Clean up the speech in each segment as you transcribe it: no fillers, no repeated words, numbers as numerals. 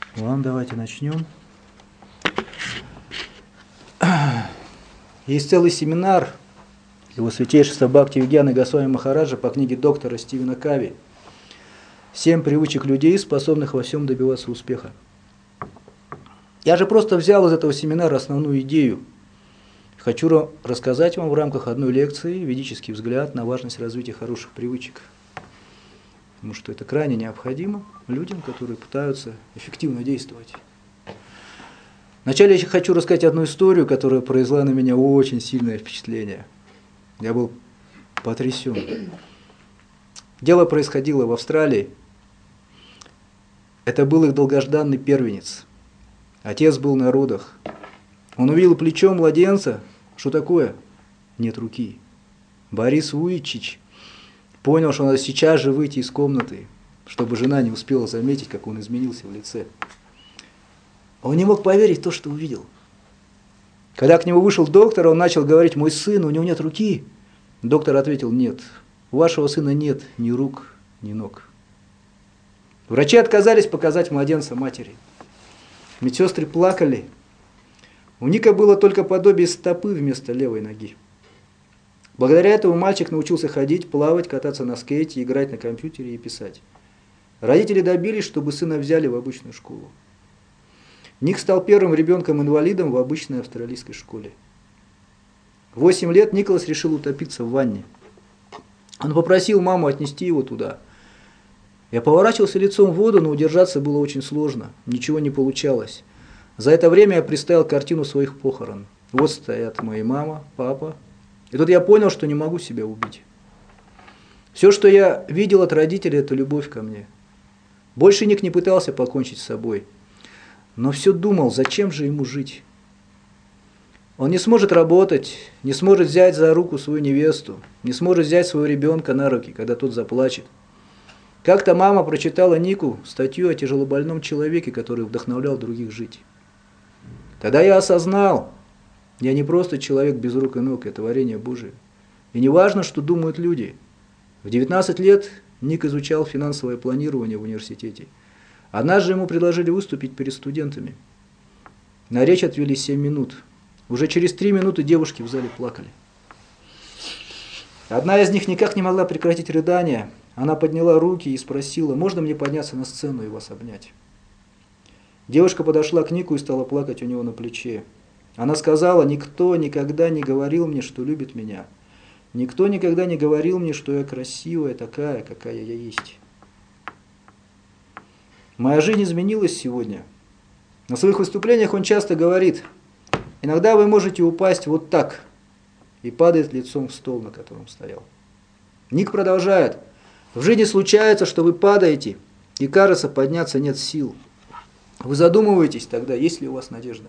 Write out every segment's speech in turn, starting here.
Ладно, давайте начнем. Есть целый семинар его святейшества Бхактивигьяна Госвами Махараджа по книге доктора Стивена Кови «7 привычек людей, способных во всем добиваться успеха». Я же просто взял из этого семинара основную идею. Хочу рассказать вам в рамках одной лекции ведический взгляд на важность развития хороших привычек. Потому что это крайне необходимо людям, которые пытаются эффективно действовать. Вначале я хочу рассказать одну историю, которая произвела на меня очень сильное впечатление. Я был потрясен. Дело происходило в Австралии. Это был их долгожданный первенец. Отец был на родах. Он увидел плечо младенца. Что такое? Нет руки. Борис Вуйчич понял, что надо сейчас же выйти из комнаты, чтобы жена не успела заметить, как он изменился в лице. Он не мог поверить в то, что увидел. Когда к нему вышел доктор, он начал говорить: «Мой сын, у него нет руки». Доктор ответил: «Нет, у вашего сына нет ни рук, ни ног». Врачи отказались показать младенца матери. Медсестры плакали. У Ника было только подобие стопы вместо левой ноги. Благодаря этому мальчик научился ходить, плавать, кататься на скейте, играть на компьютере и писать. Родители добились, чтобы сына взяли в обычную школу. Ник стал первым ребенком-инвалидом в обычной австралийской школе. В 8 лет Николас решил утопиться в ванне. Он попросил маму отнести его туда. Я поворачивался лицом в воду, но удержаться было очень сложно. Ничего не получалось. За это время я представил картину своих похорон. Вот стоят мои мама, папа. И тут я понял, что не могу себя убить. Все, что я видел от родителей, это любовь ко мне. Больше Ник не пытался покончить с собой. Но все думал, зачем же ему жить? Он не сможет работать, не сможет взять за руку свою невесту, не сможет взять своего ребенка на руки, когда тот заплачет. Как-то мама прочитала Нику статью о тяжелобольном человеке, который вдохновлял других жить. Тогда я осознал, я не просто человек без рук и ног, я творение Божие. И не важно, что думают люди. В 19 лет Ник изучал финансовое планирование в университете. Однажды ему предложили выступить перед студентами. На речь отвели 7 минут. Уже через 3 минуты девушки в зале плакали. Одна из них никак не могла прекратить рыдания. Она подняла руки и спросила: «Можно мне подняться на сцену и вас обнять?» Девушка подошла к Нику и стала плакать у него на плече. Она сказала: «Никто никогда не говорил мне, что любит меня. Никто никогда не говорил мне, что я красивая такая, какая я есть». Моя жизнь изменилась сегодня. На своих выступлениях он часто говорит: «Иногда вы можете упасть вот так», и падает лицом в стол, на котором стоял. Ник продолжает: «В жизни случается, что вы падаете, и кажется, подняться нет сил. Вы задумываетесь тогда, есть ли у вас надежда.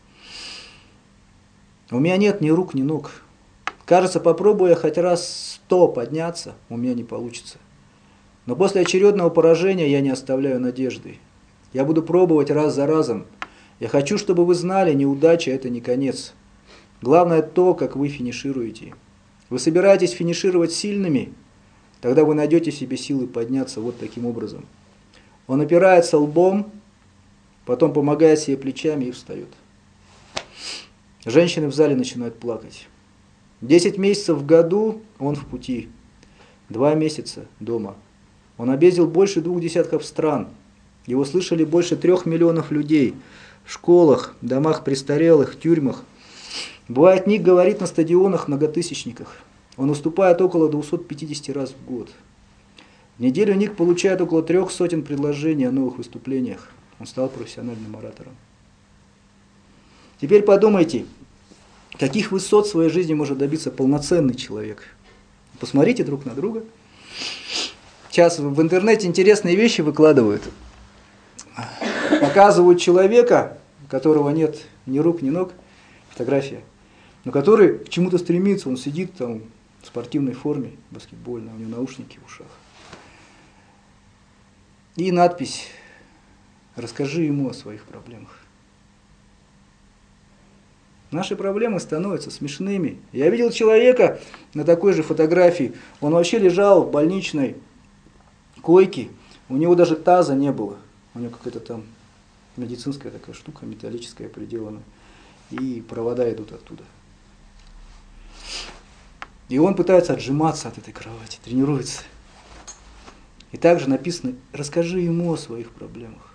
У меня нет ни рук, ни ног. Кажется, попробую я хоть раз 100 подняться, у меня не получится. Но после очередного поражения я не оставляю надежды. Я буду пробовать раз за разом. Я хочу, чтобы вы знали, неудача – это не конец. Главное то, как вы финишируете. Вы собираетесь финишировать сильными, тогда вы найдете в себе силы подняться вот таким образом». Он опирается лбом, потом помогает себе плечами и встает. Женщины в зале начинают плакать. 10 месяцев в году он в пути, 2 месяца дома. Он объездил больше 2 десятков стран. Его слышали больше 3 миллионов людей в школах, домах престарелых, тюрьмах. Бывает, Ник говорит на стадионах многотысячниках. Он выступает около 250 раз в год. В неделю Ник получает около 300 предложений о новых выступлениях. Он стал профессиональным оратором. Теперь подумайте, каких высот в своей жизни может добиться полноценный человек. Посмотрите друг на друга. Сейчас в интернете интересные вещи выкладывают. Показывают человека, у которого нет ни рук, ни ног, фотография, но который к чему-то стремится. Он сидит там в спортивной форме, баскетбольной, у него наушники в ушах. И надпись: «Расскажи ему о своих проблемах». Наши проблемы становятся смешными. Я видел человека на такой же фотографии. Он вообще лежал в больничной койке. У него даже таза не было. У него какая-то там медицинская такая штука, металлическая приделана, и провода идут оттуда. И он пытается отжиматься от этой кровати, тренируется. И также написано: расскажи ему о своих проблемах.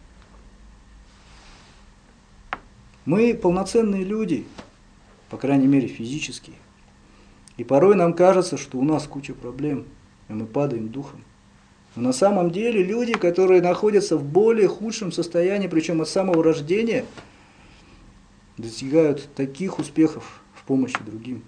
Мы полноценные люди, по крайней мере физически. И порой нам кажется, что у нас куча проблем, и мы падаем духом. Но на самом деле люди, которые находятся в более худшем состоянии, причем от самого рождения, достигают таких успехов в помощи другим.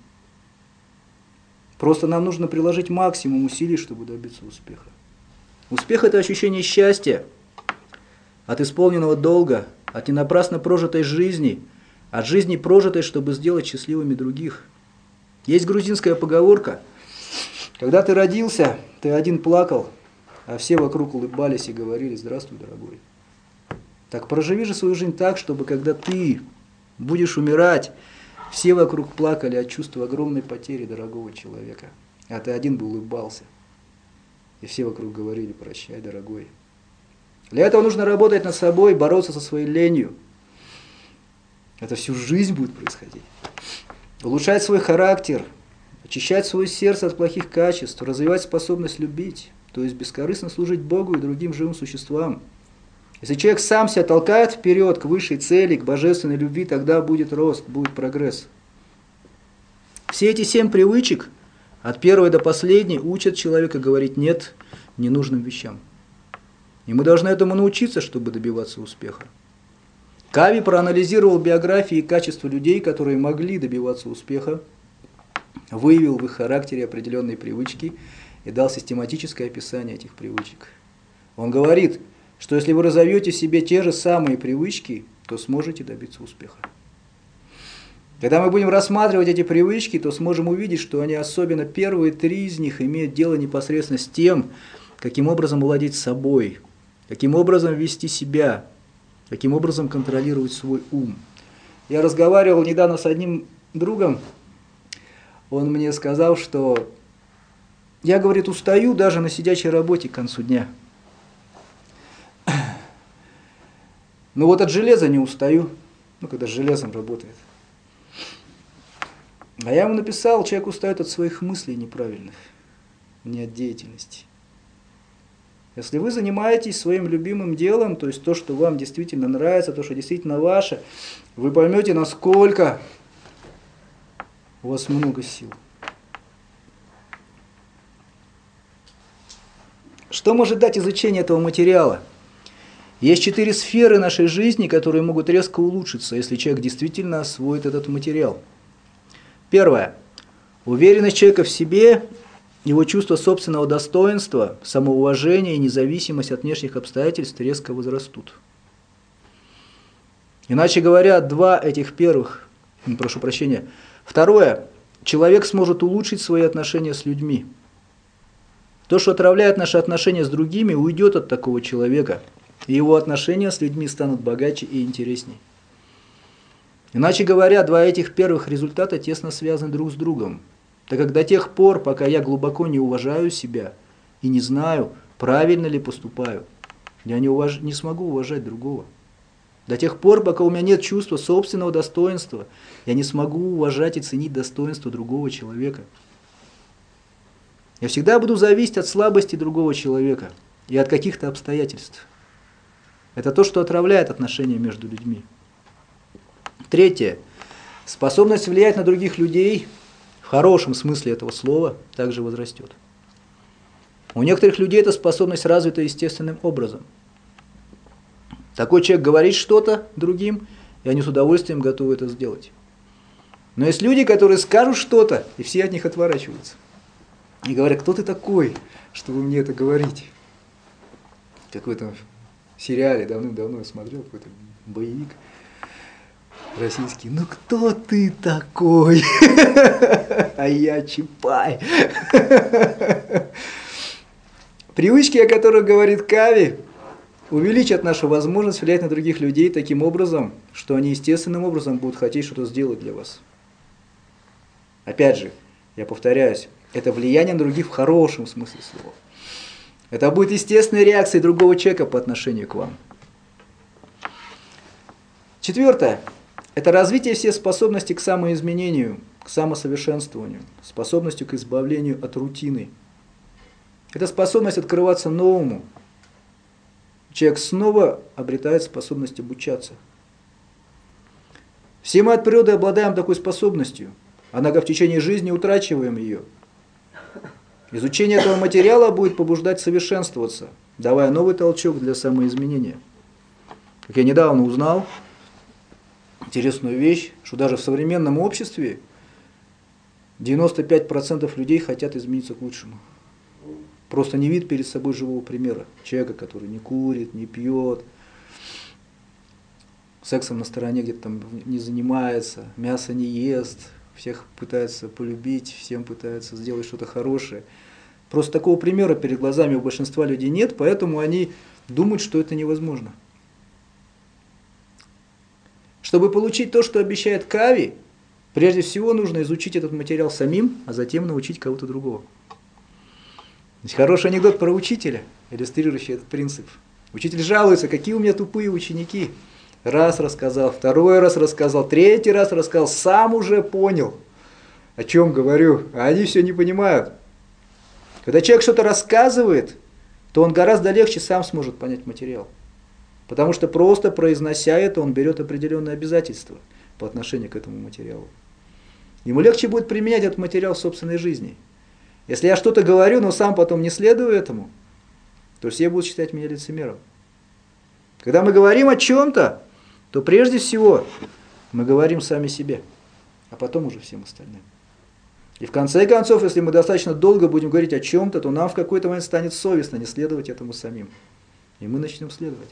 Просто нам нужно приложить максимум усилий, чтобы добиться успеха. Успех – это ощущение счастья от исполненного долга, от ненапрасно прожитой жизни, от жизни прожитой, чтобы сделать счастливыми других. Есть грузинская поговорка: когда ты родился, ты один плакал, а все вокруг улыбались и говорили: здравствуй, дорогой. Так проживи же свою жизнь так, чтобы когда ты будешь умирать, все вокруг плакали от чувства огромной потери дорогого человека, а ты один бы улыбался. И все вокруг говорили: прощай, дорогой. Для этого нужно работать над собой, бороться со своей ленью. Это всю жизнь будет происходить. Улучшать свой характер, очищать свое сердце от плохих качеств, развивать способность любить, то есть бескорыстно служить Богу и другим живым существам. Если человек сам себя толкает вперед к высшей цели, к божественной любви, тогда будет рост, будет прогресс. Все эти 7 привычек, от первой до последней, учат человека говорить «нет» ненужным вещам. И мы должны этому научиться, чтобы добиваться успеха. Кави проанализировал биографии и качества людей, которые могли добиваться успеха, выявил в их характере определенные привычки и дал систематическое описание этих привычек. Он говорит, что если вы разовьете в себе те же самые привычки, то сможете добиться успеха. Когда мы будем рассматривать эти привычки, то сможем увидеть, что они, особенно первые 3 из них, имеют дело непосредственно с тем, каким образом владеть собой, каким образом вести себя, каким образом контролировать свой ум. Я разговаривал недавно с одним другом, он мне сказал, что я, говорит, устаю даже на сидячей работе к концу дня. Но вот от железа не устаю, когда с железом работает. А я ему написал: человек устает от своих мыслей неправильных, не от деятельности. Если вы занимаетесь своим любимым делом, то есть то, что вам действительно нравится, то, что действительно ваше, вы поймете, насколько у вас много сил. Что может дать изучение этого материала? Есть 4 сферы нашей жизни, которые могут резко улучшиться, если человек действительно освоит этот материал. Первое. Уверенность человека в себе, его чувство собственного достоинства, самоуважение и независимость от внешних обстоятельств резко возрастут. Иначе говоря, 2 этих первых, прошу прощения. Второе. Человек сможет улучшить свои отношения с людьми. То, что отравляет наши отношения с другими, уйдет от такого человека, и его отношения с людьми станут богаче и интересней. Иначе говоря, 2 этих первых результата тесно связаны друг с другом, так как до тех пор, пока я глубоко не уважаю себя и не знаю, правильно ли поступаю, я не смогу уважать другого. До тех пор, пока у меня нет чувства собственного достоинства, я не смогу уважать и ценить достоинство другого человека. Я всегда буду зависеть от слабости другого человека и от каких-то обстоятельств. Это то, что отравляет отношения между людьми. Третье. Способность влиять на других людей, в хорошем смысле этого слова, также возрастет. У некоторых людей эта способность развита естественным образом. Такой человек говорит что-то другим, и они с удовольствием готовы это сделать. Но есть люди, которые скажут что-то, и все от них отворачиваются. И говорят: кто ты такой, чтобы мне это говорить? Какой-то в сериале давным-давно я смотрел, какой-то боевик российский. Ну кто ты такой? А я Чапай. Привычки, о которых говорит Кави, увеличат нашу возможность влиять на других людей таким образом, что они естественным образом будут хотеть что-то сделать для вас. Опять же, я повторяюсь, это влияние на других в хорошем смысле слова. Это будет естественной реакцией другого человека по отношению к вам. Четвертое. Это развитие всех способностей к самоизменению, к самосовершенствованию, способностью к избавлению от рутины. Это способность открываться новому. Человек снова обретает способность обучаться. Все мы от природы обладаем такой способностью, однако в течение жизни утрачиваем ее. Изучение этого материала будет побуждать совершенствоваться, давая новый толчок для самоизменения. Как я недавно узнал, интересную вещь, что даже в современном обществе 95% людей хотят измениться к лучшему. Просто не видят перед собой живого примера. Человека, который не курит, не пьет, сексом на стороне где-то там не занимается, мясо не ест, всех пытается полюбить, всем пытается сделать что-то хорошее. Просто такого примера перед глазами у большинства людей нет, поэтому они думают, что это невозможно. Чтобы получить то, что обещает Кави, прежде всего нужно изучить этот материал самим, а затем научить кого-то другого. Есть хороший анекдот про учителя, иллюстрирующий этот принцип. Учитель жалуется, какие у меня тупые ученики. Раз рассказал, второй раз рассказал, третий раз рассказал, сам уже понял, о чем говорю, а они все не понимают. Когда человек что-то рассказывает, то он гораздо легче сам сможет понять материал. Потому что просто произнося это, он берет определенные обязательства по отношению к этому материалу. Ему легче будет применять этот материал в собственной жизни. Если я что-то говорю, но сам потом не следую этому, то все будут считать меня лицемером. Когда мы говорим о чем-то, то прежде всего мы говорим сами себе, а потом уже всем остальным. И в конце концов, если мы достаточно долго будем говорить о чем-то, то нам в какой-то момент станет совестно не следовать этому самим. И мы начнем следовать.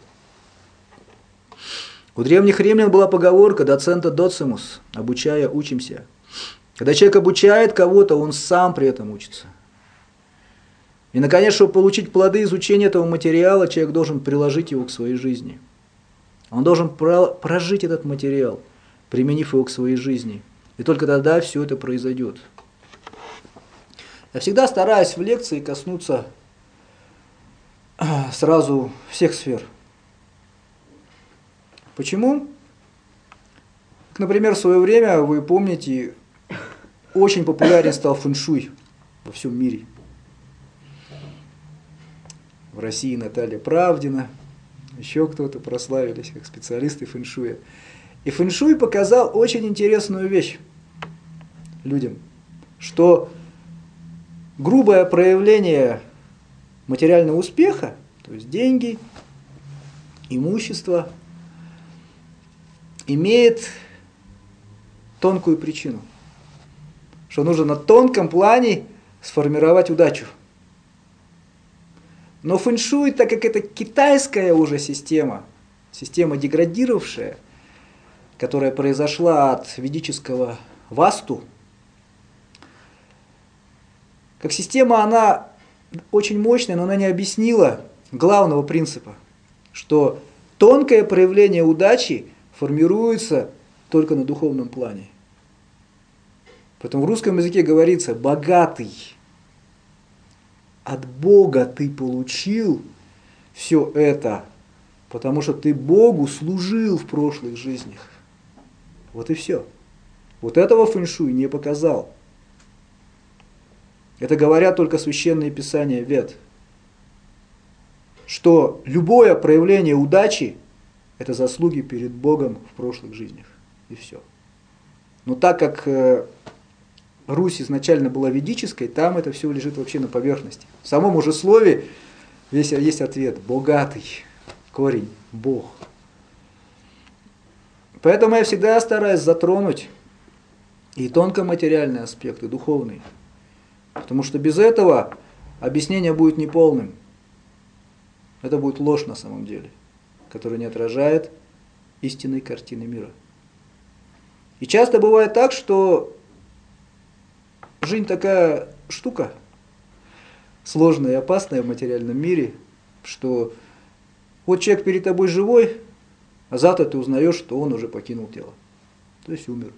У древних римлян была поговорка «доцента доцимус» – «обучая, учимся». Когда человек обучает кого-то, он сам при этом учится. И, наконец, чтобы получить плоды изучения этого материала, человек должен приложить его к своей жизни. Он должен прожить этот материал, применив его к своей жизни. И только тогда все это произойдет. Я всегда стараюсь в лекции коснуться сразу всех сфер. Почему? Например, в свое время, вы помните, очень популярен стал фэншуй во всем мире. В России Наталья Правдина, еще кто-то прославились как специалисты фэншуя. И фэншуй показал очень интересную вещь людям, что грубое проявление материального успеха, то есть деньги, имущество, имеет тонкую причину, что нужно на тонком плане сформировать удачу. Но фэншуй, так как это китайская уже система деградировавшая, которая произошла от ведического васту, как система она очень мощная, но она не объяснила главного принципа, что тонкое проявление удачи формируется только на духовном плане. Поэтому в русском языке говорится «богатый». От Бога ты получил все это, потому что ты Богу служил в прошлых жизнях. Вот и все. Вот этого фэншуй не показал. Это говорят только священные писания Вед, что любое проявление удачи – это заслуги перед Богом в прошлых жизнях. И все. Но так как Русь изначально была ведической, там это все лежит вообще на поверхности. В самом уже слове есть ответ. Богатый. Корень. Бог. Поэтому я всегда стараюсь затронуть и тонкоматериальный аспект, и духовный. Потому что без этого объяснение будет неполным. Это будет ложь на самом деле, которая не отражает истинной картины мира. И часто бывает так, что жизнь такая штука, сложная и опасная в материальном мире, что вот человек перед тобой живой, а завтра ты узнаешь, что он уже покинул тело. То есть умер.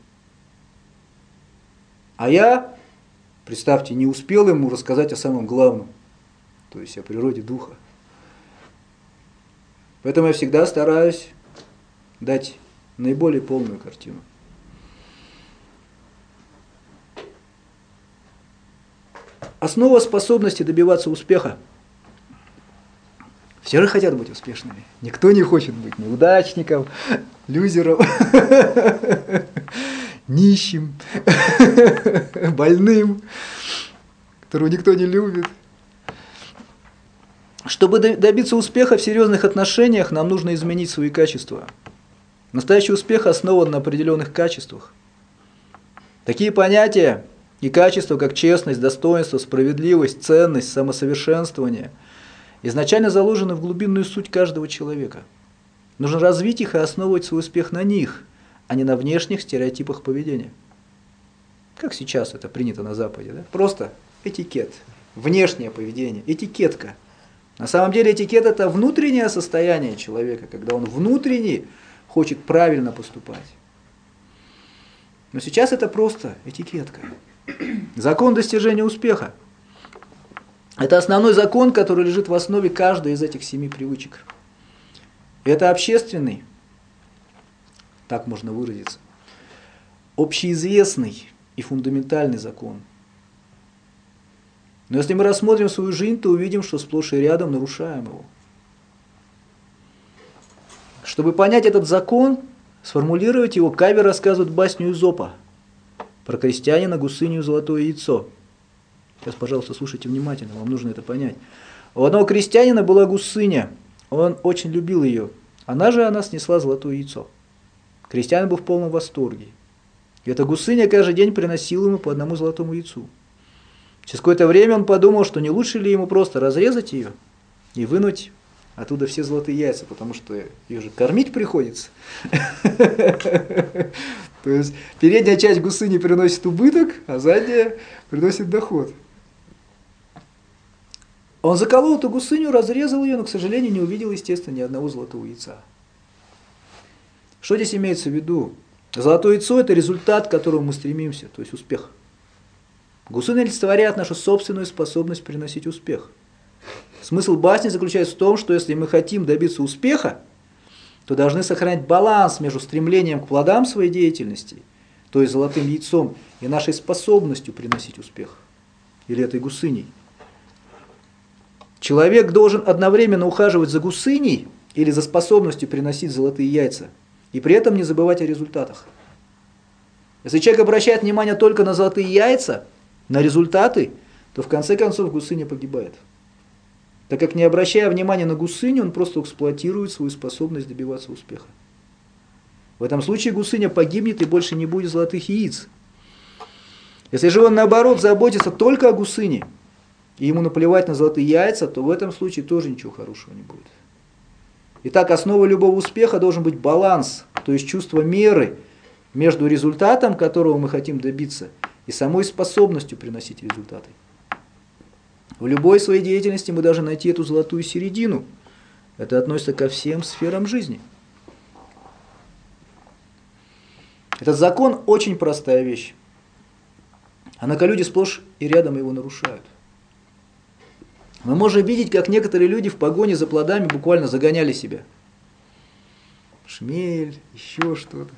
А я, представьте, не успел ему рассказать о самом главном, то есть о природе духа. Поэтому я всегда стараюсь дать наиболее полную картину. Основа способности добиваться успеха. Все же хотят быть успешными. Никто не хочет быть неудачником, лузером, нищим, больным, которого никто не любит. Чтобы добиться успеха в серьезных отношениях, нам нужно изменить свои качества. Настоящий успех основан на определенных качествах. Такие понятия и качества, как честность, достоинство, справедливость, ценность, самосовершенствование, изначально заложены в глубинную суть каждого человека. Нужно развить их и основывать свой успех на них, а не на внешних стереотипах поведения. Как сейчас это принято на Западе, да? Просто этикет, внешнее поведение, этикетка. На самом деле этикет – это внутреннее состояние человека, когда он внутренне хочет правильно поступать. Но сейчас это просто этикетка. Закон достижения успеха. Это основной закон, который лежит в основе каждой из этих 7 привычек. Это общественный, так можно выразиться, общеизвестный и фундаментальный закон. Но если мы рассмотрим свою жизнь, то увидим, что сплошь и рядом нарушаем его. Чтобы понять этот закон, сформулировать его, Кавер рассказывает басню Эзопа про крестьянина, гусыню, золотое яйцо. Сейчас, пожалуйста, слушайте внимательно, вам нужно это понять. У одного крестьянина была гусыня, он очень любил ее. Она снесла золотое яйцо. Крестьянин был в полном восторге. И эта гусыня каждый день приносила ему по одному золотому яйцу. Через какое-то время он подумал, что не лучше ли ему просто разрезать ее и вынуть оттуда все золотые яйца, потому что ее же кормить приходится. То есть передняя часть гусыни приносит убыток, а задняя приносит доход. Он заколол эту гусыню, разрезал ее, но, к сожалению, не увидел, естественно, ни одного золотого яйца. Что здесь имеется в виду? Золотое яйцо – это результат, к которому мы стремимся, то есть успех. Гусыня олицетворяет нашу собственную способность приносить успех. Смысл басни заключается в том, что если мы хотим добиться успеха, то должны сохранять баланс между стремлением к плодам своей деятельности, то есть золотым яйцом, и нашей способностью приносить успех, или этой гусыней. Человек должен одновременно ухаживать за гусыней или за способностью приносить золотые яйца, и при этом не забывать о результатах. Если человек обращает внимание только на золотые яйца, на результаты, то в конце концов гусыня погибает. Так как, не обращая внимания на гусыню, он просто эксплуатирует свою способность добиваться успеха. В этом случае гусыня погибнет и больше не будет золотых яиц. Если же он, наоборот, заботится только о гусыне, и ему наплевать на золотые яйца, то в этом случае тоже ничего хорошего не будет. Итак, основой любого успеха должен быть баланс, то есть чувство меры между результатом, которого мы хотим добиться, и самой способностью приносить результаты. В любой своей деятельности мы должны найти эту золотую середину. Это относится ко всем сферам жизни. Этот закон очень простая вещь. Однако люди сплошь и рядом его нарушают. Мы можем видеть, как некоторые люди в погоне за плодами буквально загоняли себя. Шмель, еще что-то.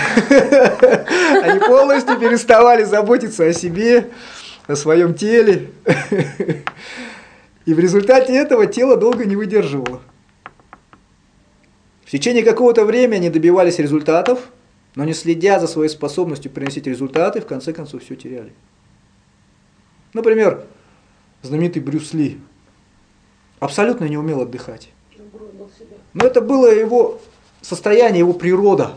Они полностью переставали заботиться о себе, о своем теле. И в результате этого тело долго не выдерживало. В течение какого-то времени они добивались результатов, но не следя за своей способностью приносить результаты, в конце концов все теряли. Например, знаменитый Брюс Ли абсолютно не умел отдыхать. Но это было его состояние, его природа.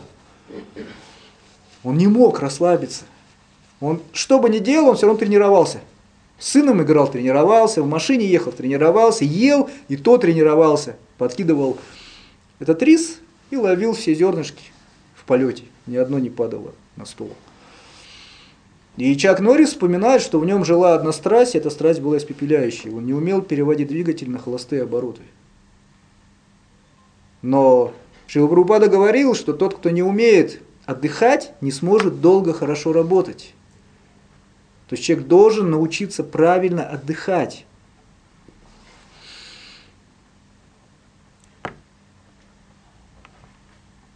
Он не мог расслабиться. Он, что бы ни делал, он все равно тренировался. С сыном играл, тренировался, в машине ехал, тренировался, ел, и то тренировался. Подкидывал этот рис и ловил все зернышки в полете. Ни одно не падало на стол. И Чак Норрис вспоминает, что в нем жила одна страсть, и эта страсть была испепеляющей. Он не умел переводить двигатель на холостые обороты. Но Шрила Прабхупада говорил, что тот, кто не умеет отдыхать, не сможет долго хорошо работать. То есть человек должен научиться правильно отдыхать.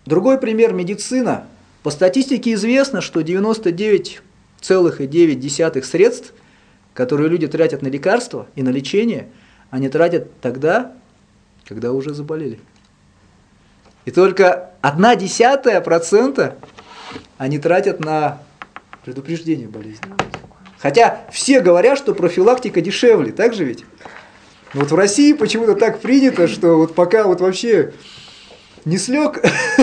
Другой пример – медицина. По статистике известно, что 99,9 средств, которые люди тратят на лекарства и на лечение, они тратят тогда, когда уже заболели. И только 0,1% они тратят на предупреждение болезни. Хотя все говорят, что профилактика дешевле, так же ведь? Но вот в России почему-то так принято, что вот пока вот вообще не слег,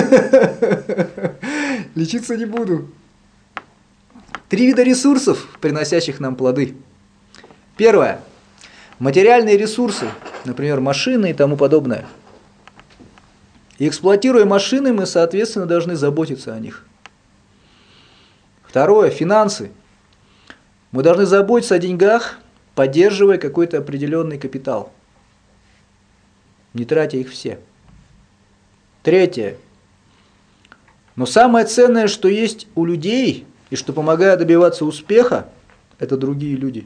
лечиться не буду. 3 вида ресурсов, приносящих нам плоды. Первое. Материальные ресурсы, например, машины и тому подобное. И эксплуатируя машины, мы, соответственно, должны заботиться о них. Второе. Финансы. Мы должны заботиться о деньгах, поддерживая какой-то определенный капитал, не тратя их все. Третье. Но самое ценное, что есть у людей, и что помогает добиваться успеха, это другие люди.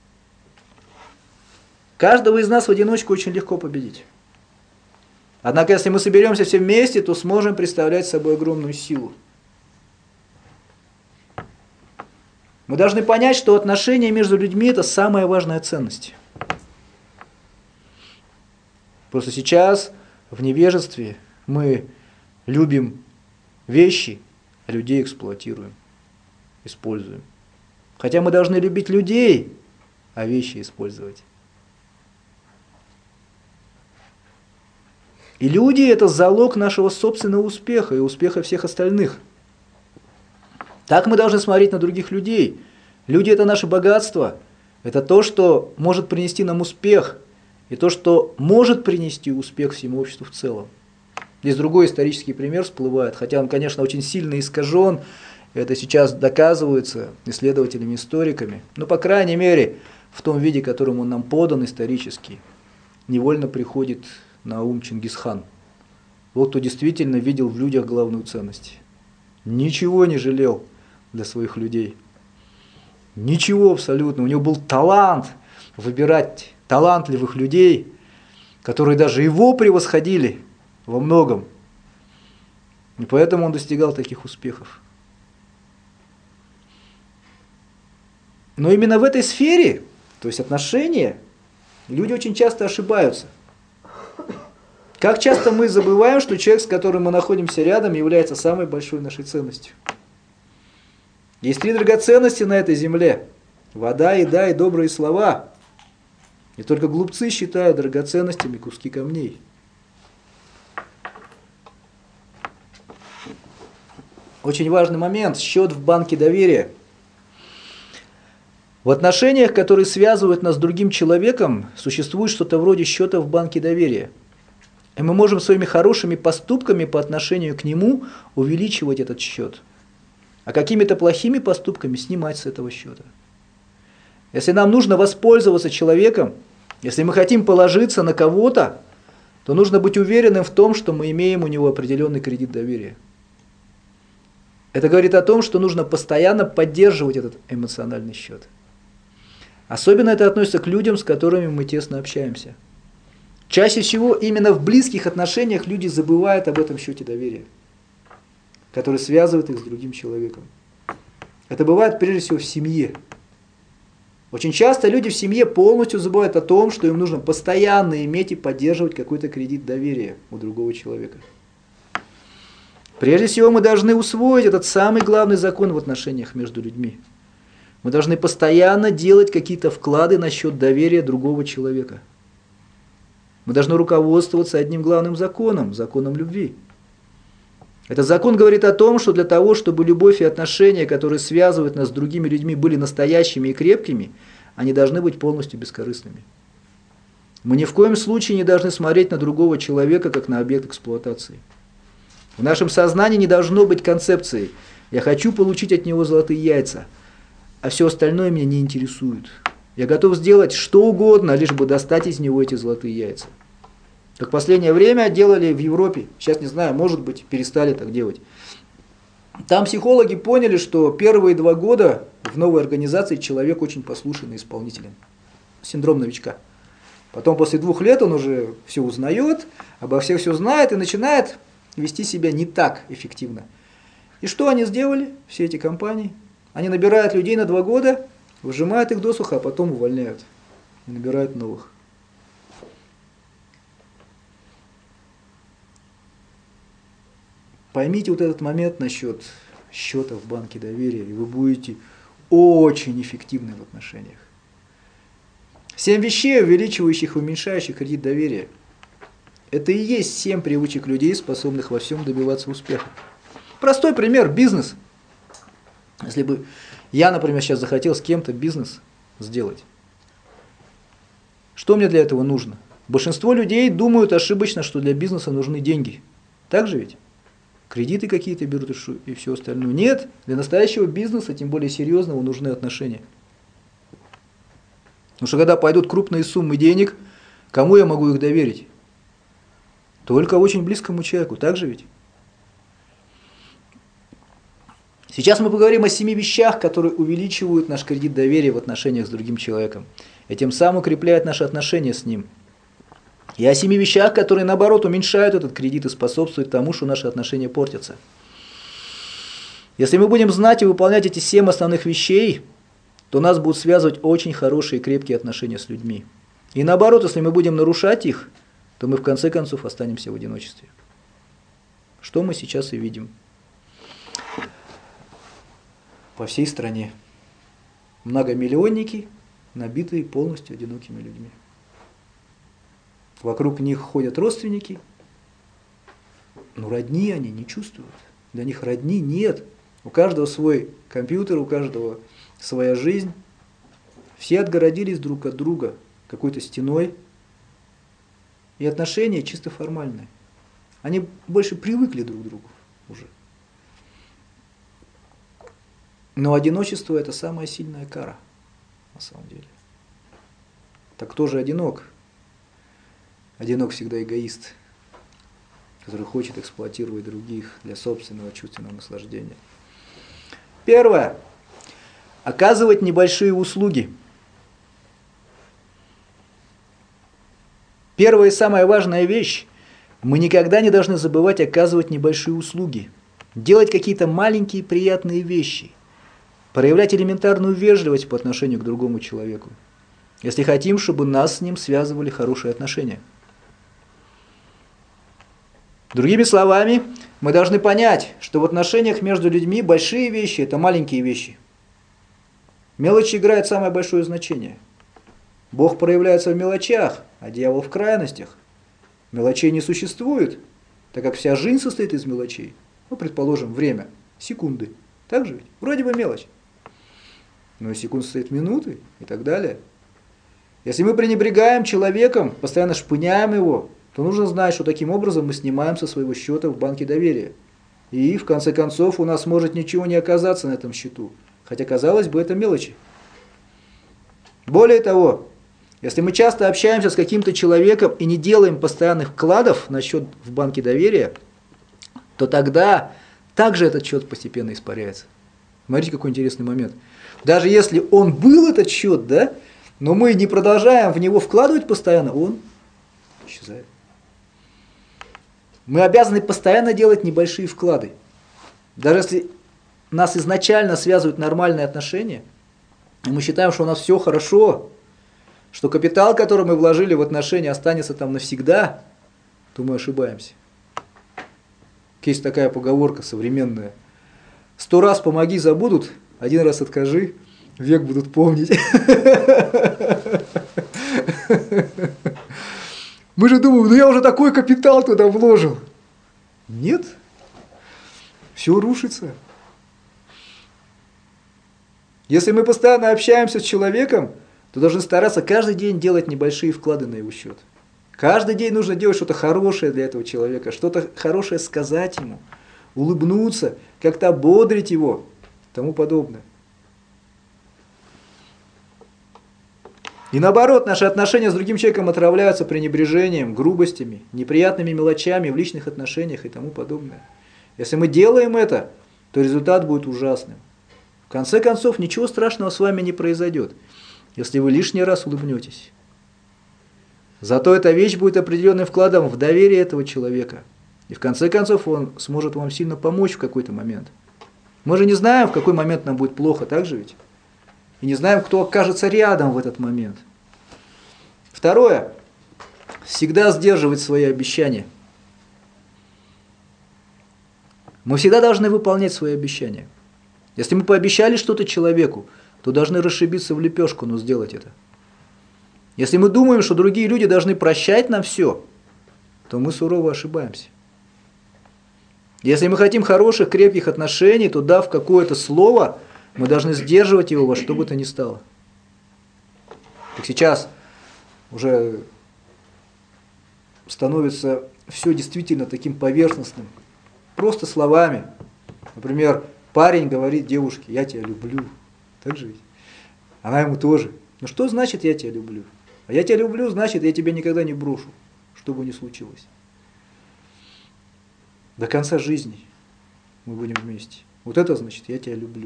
Каждого из нас в одиночку очень легко победить. Однако, если мы соберемся все вместе, то сможем представлять собой огромную силу. Мы должны понять, что отношения между людьми – это самая важная ценность. Просто сейчас в невежестве мы любим вещи, а людей эксплуатируем, используем. Хотя мы должны любить людей, а вещи использовать. И люди – это залог нашего собственного успеха и успеха всех остальных. Так мы должны смотреть на других людей. Люди – это наше богатство, это то, что может принести нам успех, и то, что может принести успех всему обществу в целом. Здесь другой исторический пример всплывает, хотя он, конечно, очень сильно искажен, это сейчас доказывается исследователями, историками, но, по крайней мере, в том виде, которым он нам подан исторически, невольно приходит на ум Чингисхан. Вот кто действительно видел в людях главную ценность. Ничего не жалел для своих людей. Ничего абсолютно. У него был талант выбирать талантливых людей, которые даже его превосходили во многом. И поэтому он достигал таких успехов. Но именно в этой сфере, то есть отношения, люди очень часто ошибаются. Как часто мы забываем, что человек, с которым мы находимся рядом, является самой большой нашей ценностью. Есть 3 драгоценности на этой земле. Вода, еда и добрые слова. И только глупцы считают драгоценностями куски камней. Очень важный момент – счет в банке доверия. В отношениях, которые связывают нас с другим человеком, существует что-то вроде счета в банке доверия. И мы можем своими хорошими поступками по отношению к нему увеличивать этот счет, а какими-то плохими поступками снимать с этого счета. Если нам нужно воспользоваться человеком, если мы хотим положиться на кого-то, то нужно быть уверенным в том, что мы имеем у него определенный кредит доверия. Это говорит о том, что нужно постоянно поддерживать этот эмоциональный счет. Особенно это относится к людям, с которыми мы тесно общаемся. Чаще всего именно в близких отношениях люди забывают об этом счете доверия, который связывает их с другим человеком. Это бывает прежде всего в семье. Очень часто люди в семье полностью забывают о том, что им нужно постоянно иметь и поддерживать какой-то кредит доверия у другого человека. Прежде всего мы должны усвоить этот самый главный закон в отношениях между людьми. Мы должны постоянно делать какие-то вклады на счет доверия другого человека. Мы должны руководствоваться одним главным законом, законом любви. Этот закон говорит о том, что для того, чтобы любовь и отношения, которые связывают нас с другими людьми, были настоящими и крепкими, они должны быть полностью бескорыстными. Мы ни в коем случае не должны смотреть на другого человека, как на объект эксплуатации. В нашем сознании не должно быть концепции «я хочу получить от него золотые яйца», а все остальное меня не интересует. Я готов сделать что угодно, лишь бы достать из него эти золотые яйца. Так в последнее время делали в Европе, сейчас не знаю, может быть, перестали так делать. Там психологи поняли, что первые 2 года в новой организации человек очень послушен и исполнителен. Синдром новичка. Потом после 2 лет он уже все узнает, обо всех все знает и начинает вести себя не так эффективно. И что они сделали, все эти компании? Они набирают людей на 2 года, выжимают их досуха, а потом увольняют. И набирают новых. Поймите вот этот момент насчет счета в банке доверия, и вы будете очень эффективны в отношениях. 7 вещей, увеличивающих и уменьшающих кредит доверия. Это и есть 7 привычек людей, способных во всем добиваться успеха. Простой пример – бизнес. Если бы я, например, сейчас захотел с кем-то бизнес сделать, что мне для этого нужно? Большинство людей думают ошибочно, что для бизнеса нужны деньги. Так же ведь? Кредиты какие-то берут и все остальное. Нет, для настоящего бизнеса, тем более серьезного, нужны отношения. Потому что когда пойдут крупные суммы денег, кому я могу их доверить? Только очень близкому человеку, так же ведь? Сейчас мы поговорим о 7 вещах, которые увеличивают наш кредит доверия в отношениях с другим человеком. И тем самым укрепляют наши отношения с ним. И о 7 вещах, которые, наоборот, уменьшают этот кредит и способствуют тому, что наши отношения портятся. Если мы будем знать и выполнять эти 7 основных вещей, то нас будут связывать очень хорошие и крепкие отношения с людьми. И наоборот, если мы будем нарушать их, то мы в конце концов останемся в одиночестве. Что мы сейчас и видим по всей стране. Многомиллионники, набитые полностью одинокими людьми. Вокруг них ходят родственники, но родни они не чувствуют. Для них родни нет. У каждого свой компьютер, у каждого своя жизнь. Все отгородились друг от друга какой-то стеной. И отношения чисто формальные. Они больше привыкли друг к другу уже. Но одиночество – это самая сильная кара, на самом деле. Так кто же одинок? Одинок всегда эгоист, который хочет эксплуатировать других для собственного чувственного наслаждения. Первое. Оказывать небольшие услуги. Первая и самая важная вещь. Мы никогда не должны забывать оказывать небольшие услуги. Делать какие-то маленькие приятные вещи. Проявлять элементарную вежливость по отношению к другому человеку. Если хотим, чтобы нас с ним связывали хорошие отношения. Другими словами, мы должны понять, что в отношениях между людьми большие вещи – это маленькие вещи. Мелочи играют самое большое значение. Бог проявляется в мелочах, а дьявол в крайностях. Мелочей не существует, так как вся жизнь состоит из мелочей. Ну, предположим, время, секунды. Так же ведь? Вроде бы мелочь. Но из секунд состоит минуты и так далее. Если мы пренебрегаем человеком, постоянно шпыняем его, то нужно знать, что таким образом мы снимаем со своего счета в банке доверия. И в конце концов у нас может ничего не оказаться на этом счету. Хотя, казалось бы, это мелочи. Более того, если мы часто общаемся с каким-то человеком и не делаем постоянных вкладов на счет в банке доверия, то тогда также этот счет постепенно испаряется. Смотрите, какой интересный момент. Даже если он был, этот счет, да, но мы не продолжаем в него вкладывать постоянно, он исчезает. Мы обязаны постоянно делать небольшие вклады. Даже если нас изначально связывают нормальные отношения, и мы считаем, что у нас все хорошо, что капитал, который мы вложили в отношения, останется там навсегда, то мы ошибаемся. Есть такая поговорка современная. 100 раз помоги, забудут, 1 раз откажи, век будут помнить. Мы же думаем, ну я уже такой капитал туда вложил. Нет, все рушится. Если мы постоянно общаемся с человеком, то должны стараться каждый день делать небольшие вклады на его счет. Каждый день нужно делать что-то хорошее для этого человека, что-то хорошее сказать ему, улыбнуться, как-то ободрить его и тому подобное. И наоборот, наши отношения с другим человеком отравляются пренебрежением, грубостями, неприятными мелочами в личных отношениях и тому подобное. Если мы делаем это, то результат будет ужасным. В конце концов, ничего страшного с вами не произойдет, если вы лишний раз улыбнетесь. Зато эта вещь будет определенным вкладом в доверие этого человека. И в конце концов он сможет вам сильно помочь в какой-то момент. Мы же не знаем, в какой момент нам будет плохо, так же ведь? И не знаем, кто окажется рядом в этот момент. Второе. Всегда сдерживать свои обещания. Мы всегда должны выполнять свои обещания. Если мы пообещали что-то человеку, то должны расшибиться в лепешку, но сделать это. Если мы думаем, что другие люди должны прощать нам все, то мы сурово ошибаемся. Если мы хотим хороших, крепких отношений, то, дав какое-то слово, мы должны сдерживать его во что бы то ни стало. Так сейчас уже становится все действительно таким поверхностным. Просто словами. Например, парень говорит девушке: «Я тебя люблю». Так же ведь? Она ему тоже. Ну что значит «я тебя люблю»? А я тебя люблю, значит, я тебя никогда не брошу, что бы ни случилось. До конца жизни мы будем вместе. Вот это значит «я тебя люблю».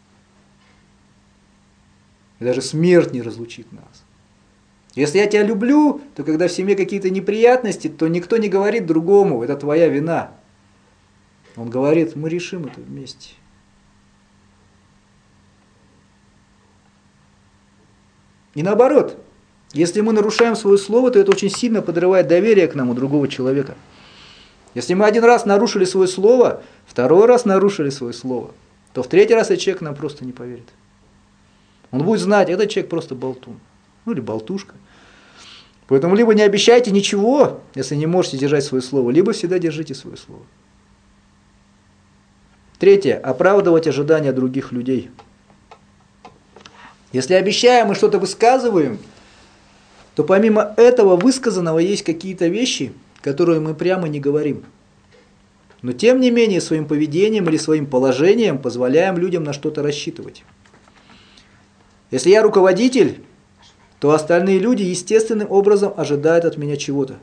И даже смерть не разлучит нас. Если я тебя люблю, то когда в семье какие-то неприятности, то никто не говорит другому: это твоя вина. Он говорит: мы решим это вместе. И наоборот, если мы нарушаем свое слово, то это очень сильно подрывает доверие к нам у другого человека. Если мы один раз нарушили свое слово, второй раз нарушили свое слово, то в третий раз этот человек нам просто не поверит. Он будет знать, этот человек просто болтун. Ну или болтушка. Поэтому либо не обещайте ничего, если не можете держать свое слово, либо всегда держите свое слово. Третье. Оправдывать ожидания других людей. Если обещаем и что-то высказываем, то помимо этого высказанного есть какие-то вещи, которые мы прямо не говорим. Но тем не менее своим поведением или своим положением позволяем людям на что-то рассчитывать. Если я руководитель, то остальные люди естественным образом ожидают от меня чего-то.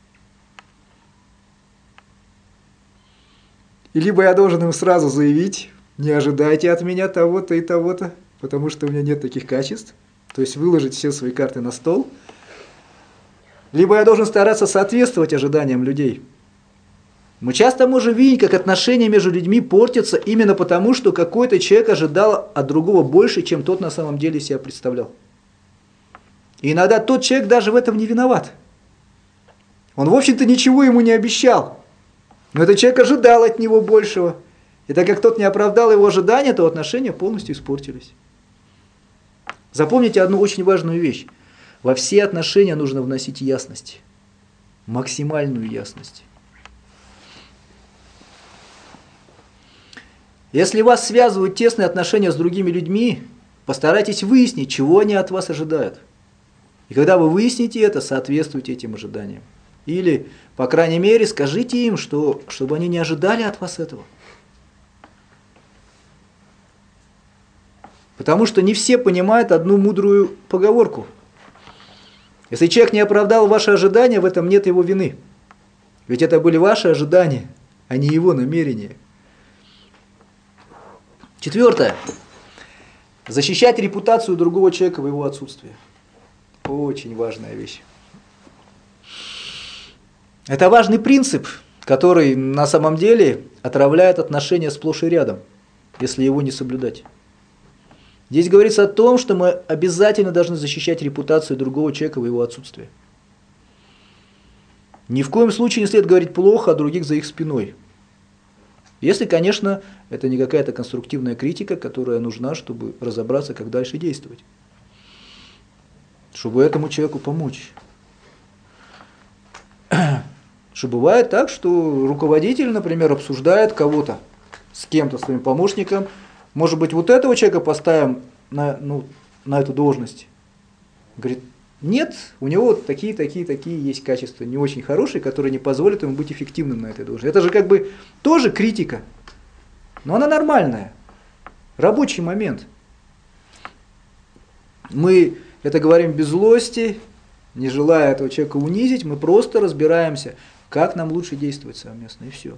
И либо я должен им сразу заявить: не ожидайте от меня того-то и того-то, потому что у меня нет таких качеств. То есть выложить все свои карты на стол. Либо я должен стараться соответствовать ожиданиям людей. Мы часто можем видеть, как отношения между людьми портятся именно потому, что какой-то человек ожидал от другого больше, чем тот на самом деле себя представлял. И иногда тот человек даже в этом не виноват. Он, в общем-то, ничего ему не обещал. Но этот человек ожидал от него большего. И так как тот не оправдал его ожидания, то отношения полностью испортились. Запомните одну очень важную вещь. Во все отношения нужно вносить ясность. Максимальную ясность. Если вас связывают тесные отношения с другими людьми, постарайтесь выяснить, чего они от вас ожидают. И когда вы выясните это, соответствуйте этим ожиданиям. Или, по крайней мере, скажите им, чтобы они не ожидали от вас этого. Потому что не все понимают одну мудрую поговорку. Если человек не оправдал ваши ожидания, в этом нет его вины. Ведь это были ваши ожидания, а не его намерения. Четвертое. Защищать репутацию другого человека в его отсутствии. Очень важная вещь. Это важный принцип, который на самом деле отравляет отношения сплошь и рядом, если его не соблюдать. Здесь говорится о том, что мы обязательно должны защищать репутацию другого человека в его отсутствии. Ни в коем случае не следует говорить плохо о других за их спиной. Если, конечно, это не какая-то конструктивная критика, которая нужна, чтобы разобраться, как дальше действовать. Чтобы этому человеку помочь. Что бывает так, что руководитель, например, обсуждает кого-то с кем-то, своим помощником. Может быть, вот этого человека поставим на эту должность. Говорит: нет, у него вот такие есть качества не очень хорошие, которые не позволят ему быть эффективным на этой должности. Это же как бы тоже критика, но она нормальная. Рабочий момент. Мы это говорим без злости, не желая этого человека унизить, мы просто разбираемся, как нам лучше действовать совместно, и все.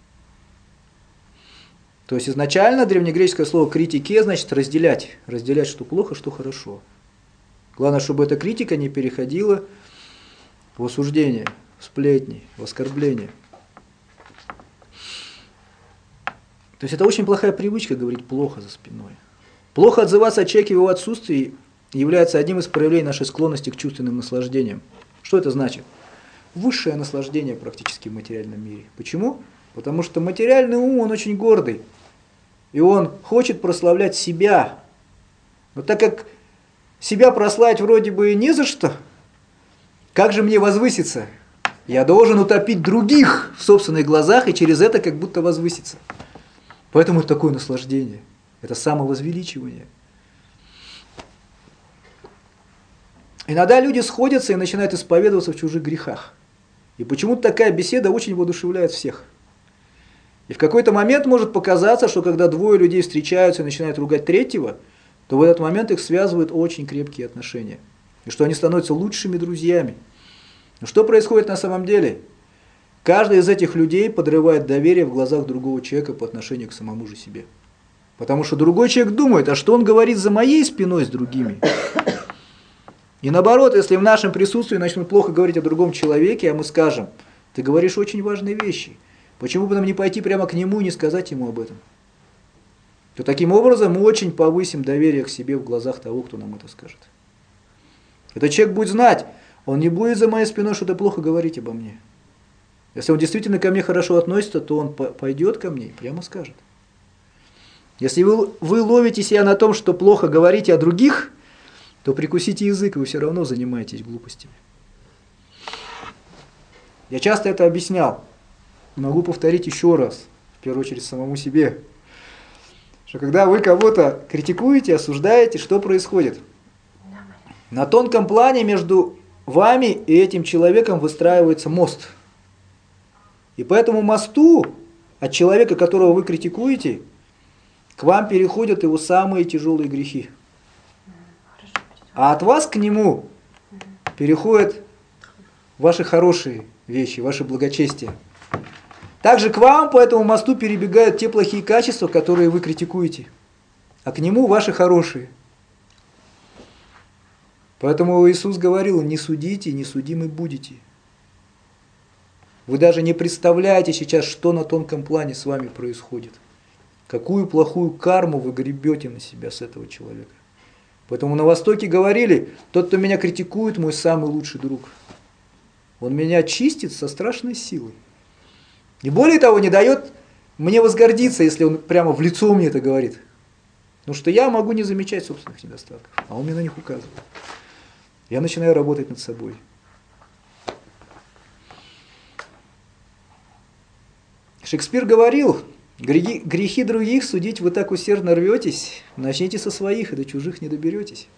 То есть изначально древнегреческое слово «критике» значит разделять. Разделять, что плохо, что хорошо. Главное, чтобы эта критика не переходила в осуждение, в сплетни, в оскорбление. То есть это очень плохая привычка говорить плохо за спиной. Плохо отзываться о человеке в его отсутствии является одним из проявлений нашей склонности к чувственным наслаждениям. Что это значит? Высшее наслаждение практически в материальном мире. Почему? Потому что материальный ум, он очень гордый. И он хочет прославлять себя. Но так как себя прославить вроде бы не за что, как же мне возвыситься? Я должен утопить других в собственных глазах и через это как будто возвыситься. Поэтому это такое наслаждение. Это самовозвеличивание. Иногда люди сходятся и начинают исповедоваться в чужих грехах. И почему-то такая беседа очень воодушевляет всех. И в какой-то момент может показаться, что когда двое людей встречаются и начинают ругать третьего, то в этот момент их связывают очень крепкие отношения. И что они становятся лучшими друзьями. Но что происходит на самом деле? Каждый из этих людей подрывает доверие в глазах другого человека по отношению к самому же себе. Потому что другой человек думает, а что он говорит за моей спиной с другими? И наоборот, если в нашем присутствии начнут плохо говорить о другом человеке, а мы скажем, ты говоришь очень важные вещи, почему бы нам не пойти прямо к нему и не сказать ему об этом? То таким образом мы очень повысим доверие к себе в глазах того, кто нам это скажет. Этот человек будет знать, он не будет за моей спиной что-то плохо говорить обо мне. Если он действительно ко мне хорошо относится, то он пойдет ко мне и прямо скажет. Если вы ловите себя на том, что плохо говорите о других, то прикусите язык, и вы все равно занимаетесь глупостями. Я часто это объяснял. Могу повторить еще раз, в первую очередь самому себе. Что когда вы кого-то критикуете, осуждаете, что происходит? На тонком плане между вами и этим человеком выстраивается мост. И по этому мосту от человека, которого вы критикуете, к вам переходят его самые тяжелые грехи. А от вас к нему переходят ваши хорошие вещи, ваши благочестия. Также к вам по этому мосту перебегают те плохие качества, которые вы критикуете, а к нему ваши хорошие. Поэтому Иисус говорил, не судите, не судимы будете. Вы даже не представляете сейчас, что на тонком плане с вами происходит. Какую плохую карму вы гребете на себя с этого человека. Поэтому на Востоке говорили, тот, кто меня критикует, мой самый лучший друг. Он меня чистит со страшной силой. И более того, не дает мне возгордиться, если он прямо в лицо мне это говорит. Потому что я могу не замечать собственных недостатков, а он мне на них указывает. Я начинаю работать над собой. Шекспир говорил, грехи других судить вы так усердно рветесь, начните со своих, и до чужих не доберетесь.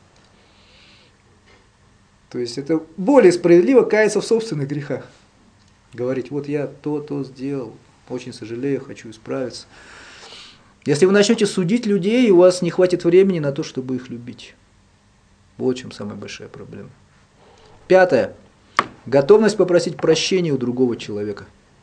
То есть это более справедливо каяться в собственных грехах. Говорить, вот я то сделал, очень сожалею, хочу исправиться. Если вы начнете судить людей, у вас не хватит времени на то, чтобы их любить. Вот в чем самая большая проблема. 5. Готовность попросить прощения у другого человека.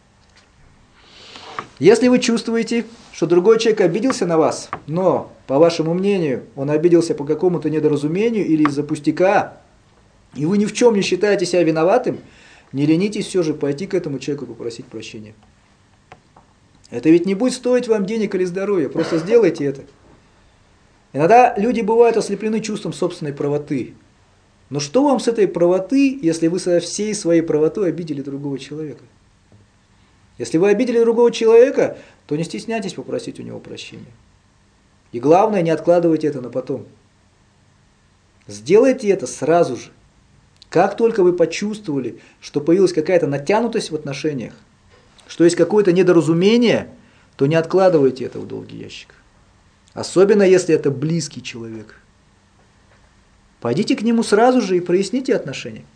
Если вы чувствуете, что другой человек обиделся на вас, но, по вашему мнению, он обиделся по какому-то недоразумению или из-за пустяка, и вы ни в чем не считаете себя виноватым, не ленитесь все же пойти к этому человеку и попросить прощения. Это ведь не будет стоить вам денег или здоровья, просто сделайте это. Иногда люди бывают ослеплены чувством собственной правоты. Но что вам с этой правоты, если вы со всей своей правотой обидели другого человека? Если вы обидели другого человека, то не стесняйтесь попросить у него прощения. И главное, не откладывайте это на потом. Сделайте это сразу же. Как только вы почувствовали, что появилась какая-то натянутость в отношениях, что есть какое-то недоразумение, то не откладывайте это в долгий ящик. Особенно, если это близкий человек. Пойдите к нему сразу же и проясните отношения.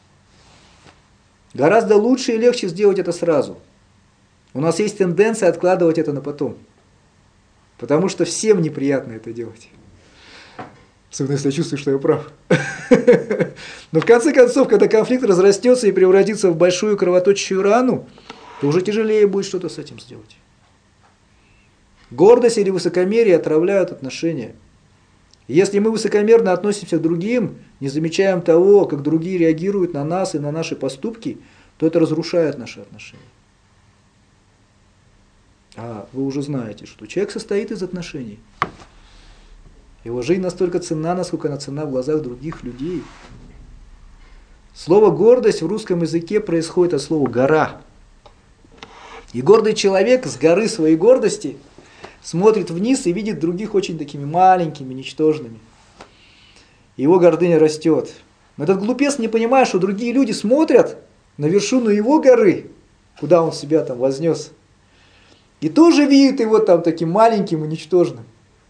Гораздо лучше и легче сделать это сразу. У нас есть тенденция откладывать это на потом. Потому что всем неприятно это делать. Особенно, если я чувствую, что я прав. Но в конце концов, когда конфликт разрастется и превратится в большую кровоточащую рану, то уже тяжелее будет что-то с этим сделать. Гордость или высокомерие отравляют отношения. Если мы высокомерно относимся к другим, не замечаем того, как другие реагируют на нас и на наши поступки, то это разрушает наши отношения. А вы уже знаете, что человек состоит из отношений. Его жизнь настолько ценна, насколько она ценна в глазах других людей. Слово «гордость» в русском языке происходит от слова «гора». И гордый человек с горы своей гордости смотрит вниз и видит других очень такими маленькими, ничтожными. Его гордыня растет. Но этот глупец не понимает, что другие люди смотрят на вершину его горы, куда он себя там вознес, и тоже видят его там таким маленьким и ничтожным.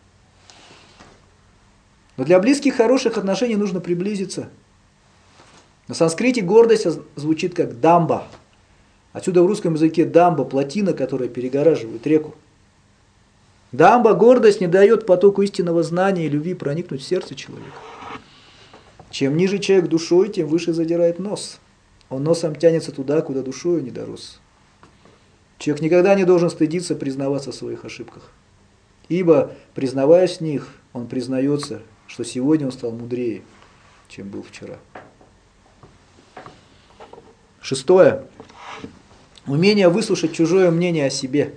Но для близких хороших отношений нужно приблизиться. На санскрите гордость звучит как дамба. Отсюда в русском языке дамба, плотина, которая перегораживает реку. Дамба, гордость не дает потоку истинного знания и любви проникнуть в сердце человека. Чем ниже человек душой, тем выше задирает нос. Он носом тянется туда, куда душою не дорос. Человек никогда не должен стыдиться признаваться в своих ошибках. Ибо, признаваясь в них, он признается, что сегодня он стал мудрее, чем был вчера. 6. Умение выслушать чужое мнение о себе.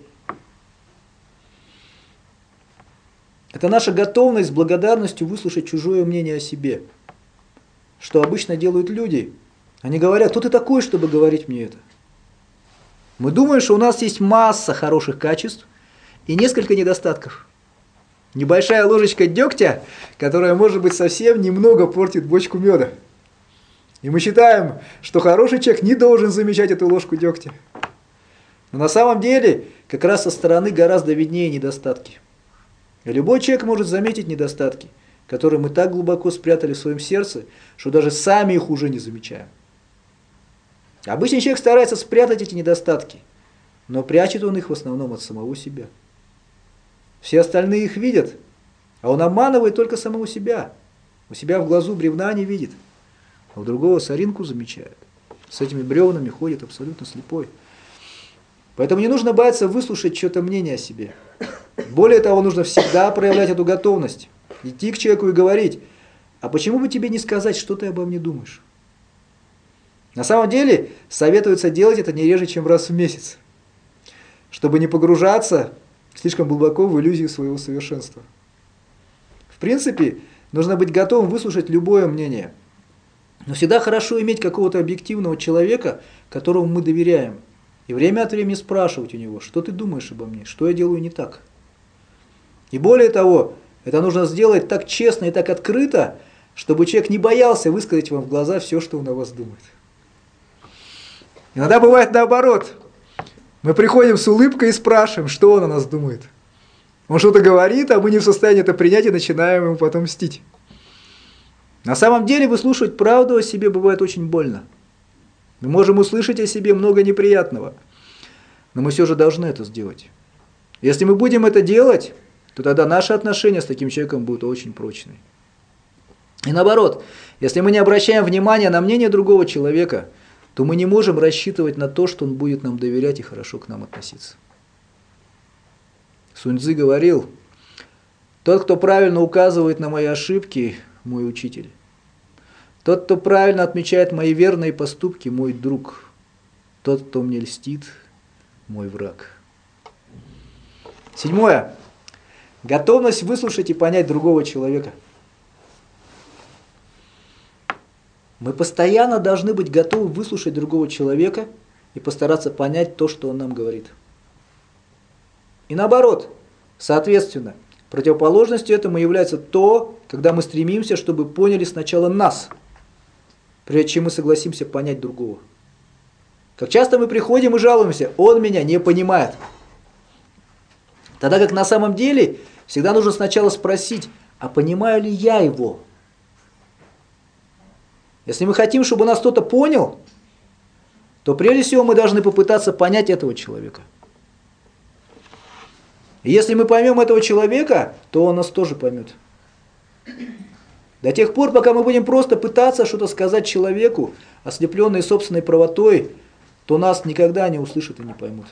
Это наша готовность с благодарностью выслушать чужое мнение о себе. Что обычно делают люди. Они говорят: кто ты такой, чтобы говорить мне это? Мы думаем, что у нас есть масса хороших качеств и несколько недостатков. Небольшая ложечка дегтя, которая, может быть, совсем немного портит бочку меда. И мы считаем, что хороший человек не должен замечать эту ложку дегтя. Но на самом деле, как раз со стороны гораздо виднее недостатки. И любой человек может заметить недостатки, которые мы так глубоко спрятали в своем сердце, что даже сами их уже не замечаем. Обычный человек старается спрятать эти недостатки, но прячет он их в основном от самого себя. Все остальные их видят, а он обманывает только самого себя. У себя в глазу бревна не видит, а у другого соринку замечает. С этими бревнами ходит абсолютно слепой. Поэтому не нужно бояться выслушать чье-то мнение о себе. Более того, нужно всегда проявлять эту готовность. Идти к человеку и говорить: а почему бы тебе не сказать, что ты обо мне думаешь? На самом деле, советуется делать это не реже, чем раз в месяц, чтобы не погружаться слишком глубоко в иллюзию своего совершенства. В принципе, нужно быть готовым выслушать любое мнение. Но всегда хорошо иметь какого-то объективного человека, которому мы доверяем. И время от времени спрашивать у него: что ты думаешь обо мне, что я делаю не так. И более того, это нужно сделать так честно и так открыто, чтобы человек не боялся высказать вам в глаза все, что он о вас думает. Иногда бывает наоборот. Мы приходим с улыбкой и спрашиваем, что он о нас думает. Он что-то говорит, а мы не в состоянии это принять и начинаем ему потом мстить. На самом деле выслушивать правду о себе бывает очень больно. Мы можем услышать о себе много неприятного, но мы все же должны это сделать. Если мы будем это делать, то тогда наши отношения с таким человеком будут очень прочные. И наоборот, если мы не обращаем внимания на мнение другого человека, то мы не можем рассчитывать на то, что он будет нам доверять и хорошо к нам относиться. Сунь Цзы говорил: тот, кто правильно указывает на мои ошибки, мой учитель. Тот, кто правильно отмечает мои верные поступки, мой друг. Тот, кто мне льстит, мой враг. 7. Готовность выслушать и понять другого человека. Мы постоянно должны быть готовы выслушать другого человека и постараться понять то, что он нам говорит. И наоборот, соответственно, противоположностью этому является то, когда мы стремимся, чтобы поняли сначала нас, прежде чем мы согласимся понять другого. Как часто мы приходим и жалуемся: он меня не понимает. Тогда как на самом деле всегда нужно сначала спросить: а понимаю ли я его? Если мы хотим, чтобы нас кто-то понял, то прежде всего мы должны попытаться понять этого человека. И если мы поймем этого человека, то он нас тоже поймет. До тех пор, пока мы будем просто пытаться что-то сказать человеку, ослепленные собственной правотой, то нас никогда не услышат и не поймут.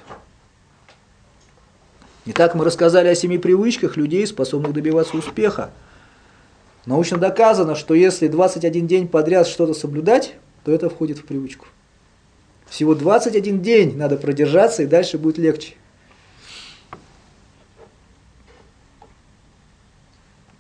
Итак, мы рассказали о 7 привычках людей, способных добиваться успеха. Научно доказано, что если 21 день подряд что-то соблюдать, то это входит в привычку. Всего 21 день надо продержаться, и дальше будет легче.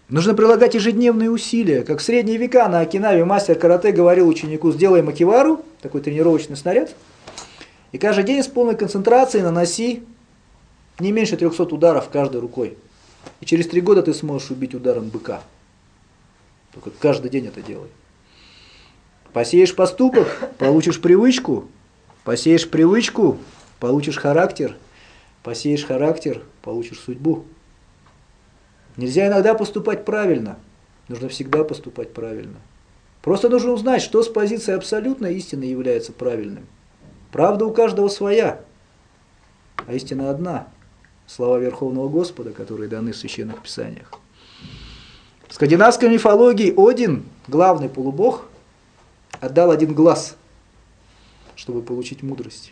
Нужно прилагать ежедневные усилия. Как в средние века на Окинаве мастер карате говорил ученику: сделай макивару, такой тренировочный снаряд, и каждый день с полной концентрацией наноси не меньше 300 ударов каждой рукой. И через 3 года ты сможешь убить ударом быка. Только каждый день это делай. Посеешь поступок, получишь привычку. Посеешь привычку, получишь характер. Посеешь характер, получишь судьбу. Нельзя иногда поступать правильно. Нужно всегда поступать правильно. Просто нужно узнать, что с позиции абсолютной истины является правильным. Правда у каждого своя, а истина одна. Слова Верховного Господа, которые даны в Священных Писаниях. В скандинавской мифологии Один, главный полубог, отдал один глаз, чтобы получить мудрость.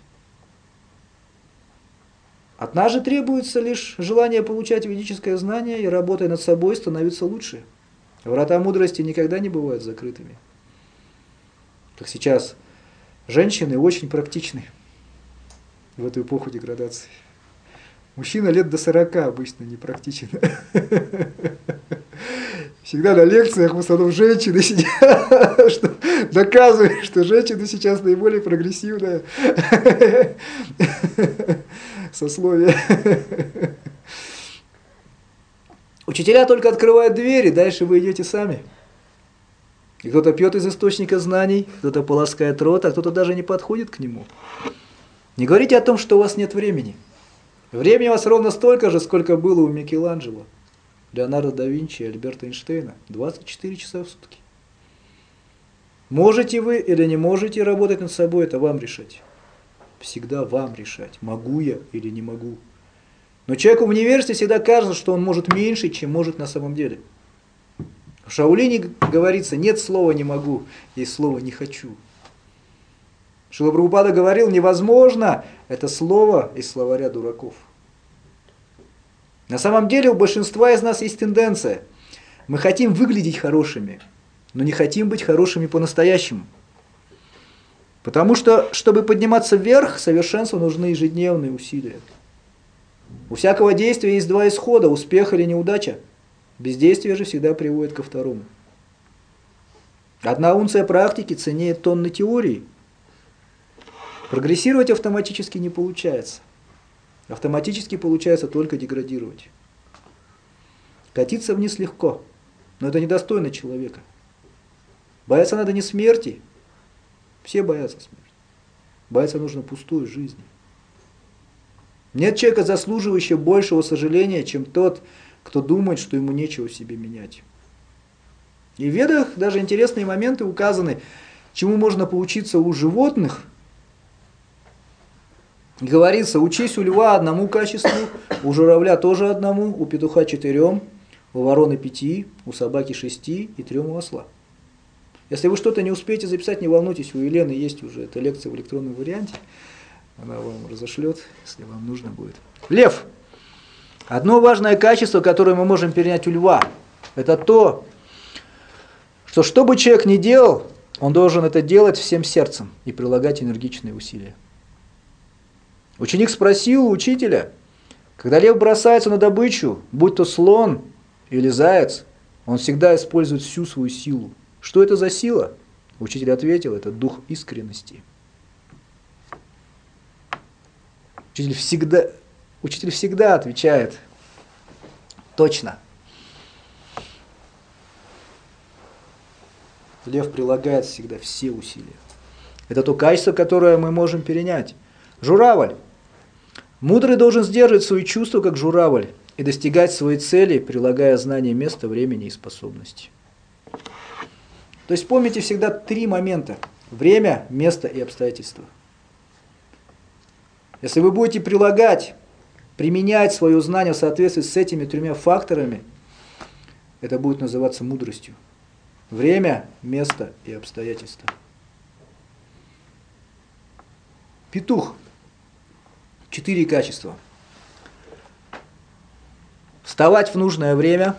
От нас же требуется лишь желание получать ведическое знание и, работая над собой, становиться лучше. Врата мудрости никогда не бывают закрытыми. Как сейчас, женщины очень практичны в эту эпоху деградации. Мужчина лет до 40 обычно не практичен. Всегда на лекциях в основном женщины сидят, что доказывают, что женщины сейчас наиболее прогрессивное сословие. Учителя только открывают двери, дальше вы идете сами. И кто-то пьет из источника знаний, кто-то полоскает рот, а кто-то даже не подходит к нему. Не говорите о том, что у вас нет времени. Времени у вас ровно столько же, сколько было у Микеланджело, Леонардо да Винчи и Альберта Эйнштейна. 24 часа в сутки. Можете вы или не можете работать над собой, это вам решать. Всегда вам решать, могу я или не могу. Но человеку в университете всегда кажется, что он может меньше, чем может на самом деле. В Шаолине говорится: нет слова «не могу», есть слово «не хочу». Шрила Прабхупада говорил: невозможно – это слово из словаря дураков. На самом деле у большинства из нас есть тенденция. Мы хотим выглядеть хорошими, но не хотим быть хорошими по-настоящему. Потому что, чтобы подниматься вверх, совершенству нужны ежедневные усилия. У всякого действия есть 2 исхода – успех или неудача. Бездействие же всегда приводит ко второму. 1 унция практики ценнее тонны теории. Прогрессировать автоматически не получается. Автоматически получается только деградировать. Катиться вниз легко, но это недостойно человека. Бояться надо не смерти. Все боятся смерти. Бояться нужно пустой жизни. Нет человека, заслуживающего большего сожаления, чем тот, кто думает, что ему нечего в себе менять. И в Ведах даже интересные моменты указаны, чему можно поучиться у животных. Говорится: учись у льва 1 качеству, у журавля тоже 1, у петуха 4, у вороны 5, у собаки 6 и 3 у осла. Если вы что-то не успеете записать, не волнуйтесь, у Елены есть уже эта лекция в электронном варианте. Она вам разошлет, если вам нужно будет. Лев. Одно важное качество, которое мы можем перенять у льва, это то, что бы человек ни делал, он должен это делать всем сердцем и прилагать энергичные усилия. Ученик спросил у учителя: когда лев бросается на добычу, будь то слон или заяц, он всегда использует всю свою силу. Что это за сила? Учитель ответил: это дух искренности. Учитель всегда отвечает точно. Лев прилагает всегда все усилия. Это то качество, которое мы можем перенять. Журавль. Мудрый должен сдерживать свои чувства, как журавль, и достигать своей цели, прилагая знания места, времени и способностей. То есть помните всегда 3 момента: время, место и обстоятельства. Если вы будете применять свое знание в соответствии с этими 3 факторами, это будет называться мудростью. Время, место и обстоятельства. Петух. 4 качества. Вставать в нужное время.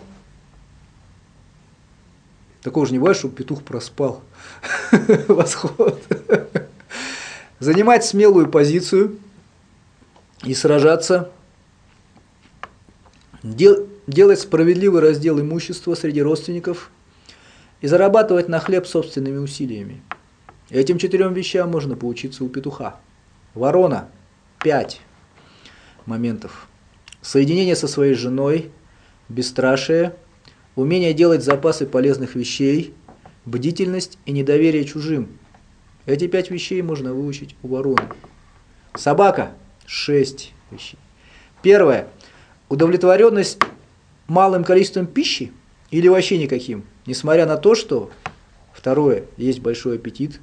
Такого же не бывает, чтобы петух проспал восход. Занимать смелую позицию и сражаться делать справедливый раздел имущества среди родственников и зарабатывать на хлеб собственными усилиями. Этим 4 вещам можно поучиться у петуха. Ворона. 5 моментов. Соединение со своей женой, бесстрашие, умение делать запасы полезных вещей, бдительность и недоверие чужим. Эти 5 вещей можно выучить у вороны. Собака. 6 вещей. Первое. Удовлетворенность малым количеством пищи или вообще никаким, несмотря на то, что, второе, есть большой аппетит.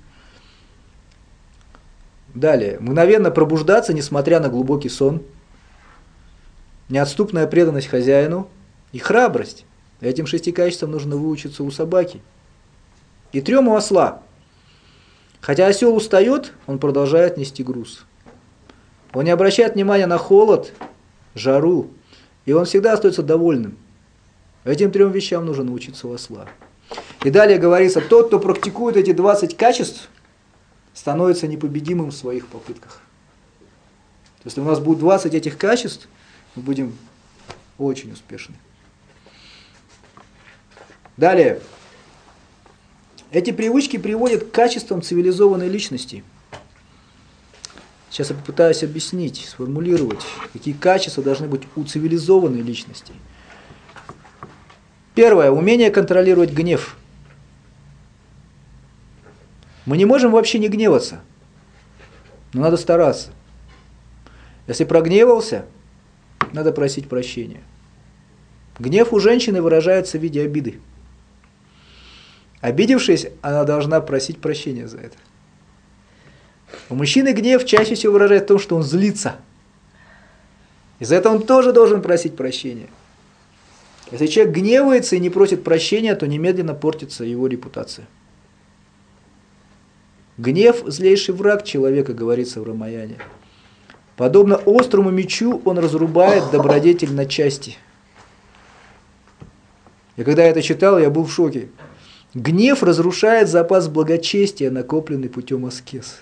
Далее. Мгновенно пробуждаться, несмотря на глубокий сон. Неотступная преданность хозяину и храбрость. Этим 6 качествам нужно выучиться у собаки. И 3 у осла. Хотя осел устает, он продолжает нести груз. Он не обращает внимания на холод, жару, и он всегда остается довольным. Этим 3 вещам нужно научиться у осла. И далее говорится, тот, кто практикует эти 20 качеств, становится непобедимым в своих попытках. То есть, если у нас будет 20 этих качеств, мы будем очень успешны. Далее. Эти привычки приводят к качествам цивилизованной личности. Сейчас я попытаюсь объяснить, сформулировать, какие качества должны быть у цивилизованной личности. Первое. Умение контролировать гнев. Мы не можем вообще не гневаться, но надо стараться. Если прогневался, надо просить прощения. Гнев у женщины выражается в виде обиды. Обидевшись, она должна просить прощения за это. У мужчины гнев чаще всего выражает в том, что он злится. И за это он тоже должен просить прощения. Если человек гневается и не просит прощения, то немедленно портится его репутация. Гнев – злейший враг человека, говорится в Рамаяне. Подобно острому мечу он разрубает добродетель на части. И когда я это читал, я был в шоке. Гнев разрушает запас благочестия, накопленный путем аскез.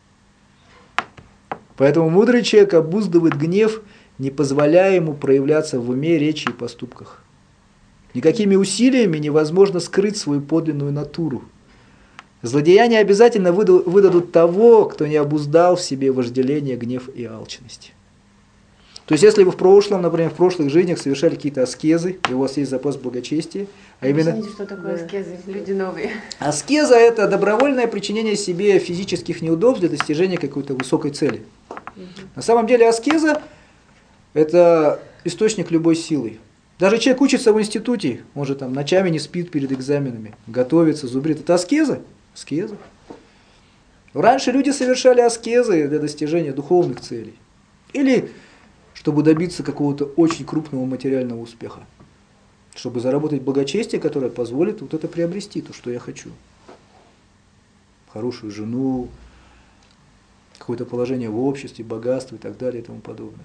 Поэтому мудрый человек обуздывает гнев, не позволяя ему проявляться в уме, речи и поступках. Никакими усилиями невозможно скрыть свою подлинную натуру. Злодеяния обязательно выдадут того, кто не обуздал в себе вожделение, гнев и алчность. То есть, если вы в прошлом, например, в прошлых жизнях совершали какие-то аскезы, и у вас есть запас благочестия, а именно... Объясните, что такое аскезы, люди новые. Аскеза – это добровольное причинение себе физических неудобств для достижения какой-то высокой цели. На самом деле аскеза – это источник любой силы. Даже человек учится в институте, он же там ночами не спит перед экзаменами, готовится, зубрит. Это аскеза? Аскеза. Раньше люди совершали аскезы для достижения духовных целей. Или чтобы добиться какого-то очень крупного материального успеха. Чтобы заработать благочестие, которое позволит вот это приобрести, то, что я хочу. Хорошую жену, какое-то положение в обществе, богатство и так далее и тому подобное.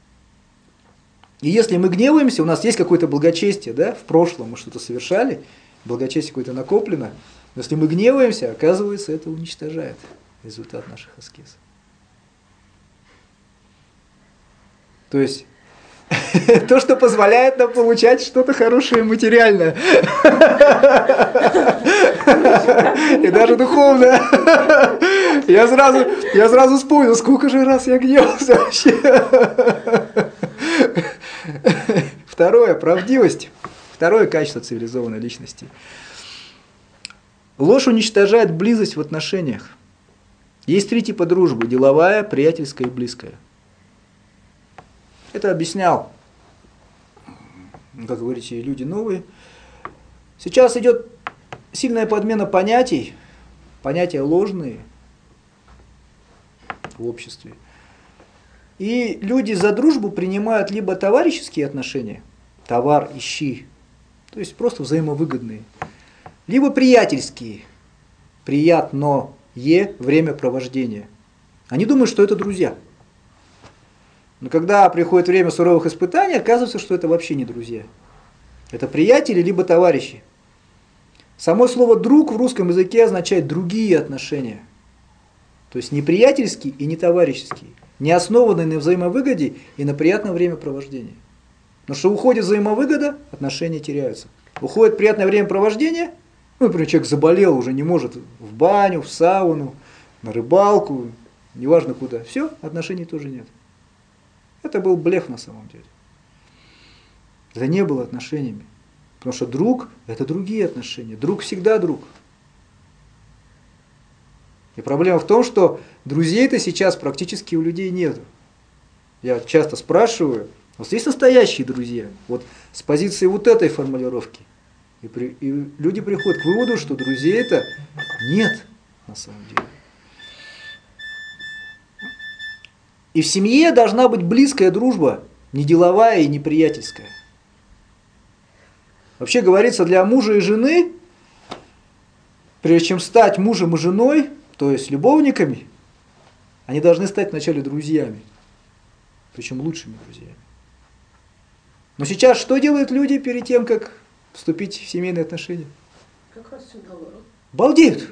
И если мы гневаемся, у нас есть какое-то благочестие, да, в прошлом мы что-то совершали, благочестие какое-то накоплено, но если мы гневаемся, оказывается, это уничтожает результат наших аскез. То есть, то, что позволяет нам получать что-то хорошее материальное. И даже духовное. Я сразу вспомнил, сколько же раз я гневался вообще. Второе, правдивость. Второе качество цивилизованной личности. Ложь уничтожает близость в отношениях. Есть 3 типа дружбы: деловая, приятельская и близкая. Это объяснял, как говорите, люди новые. Сейчас идет сильная подмена понятий, понятия ложные в обществе. И люди за дружбу принимают либо товарищеские отношения, товар, ищи, то есть просто взаимовыгодные, либо приятельские, приятное времяпровождение. Они думают, что это друзья. Но когда приходит время суровых испытаний, оказывается, что это вообще не друзья. Это приятели, либо товарищи. Само слово «друг» в русском языке означает другие отношения. То есть не приятельские и не товарищеские. Не основанные на взаимовыгоде и на приятном времяпровождении. Потому что уходит взаимовыгода, отношения теряются. Уходит приятное времяпровождение, ну, например, человек заболел, уже не может в баню, в сауну, на рыбалку, неважно куда. Все, отношений тоже нет. Это был блеф на самом деле. Это не было отношениями. Потому что друг – это другие отношения. Друг всегда друг. И проблема в том, что друзей-то сейчас практически у людей нет. Я часто спрашиваю, у вас есть настоящие друзья? Вот с позиции вот этой формулировки. И люди приходят к выводу, что друзей-то нет на самом деле. И в семье должна быть близкая дружба, не деловая и не приятельская. Вообще говорится, для мужа и жены, прежде чем стать мужем и женой, то есть любовниками, они должны стать вначале друзьями, причем лучшими друзьями. Но сейчас что делают люди перед тем, как вступить в семейные отношения? Как раз все наоборот. Балдеют!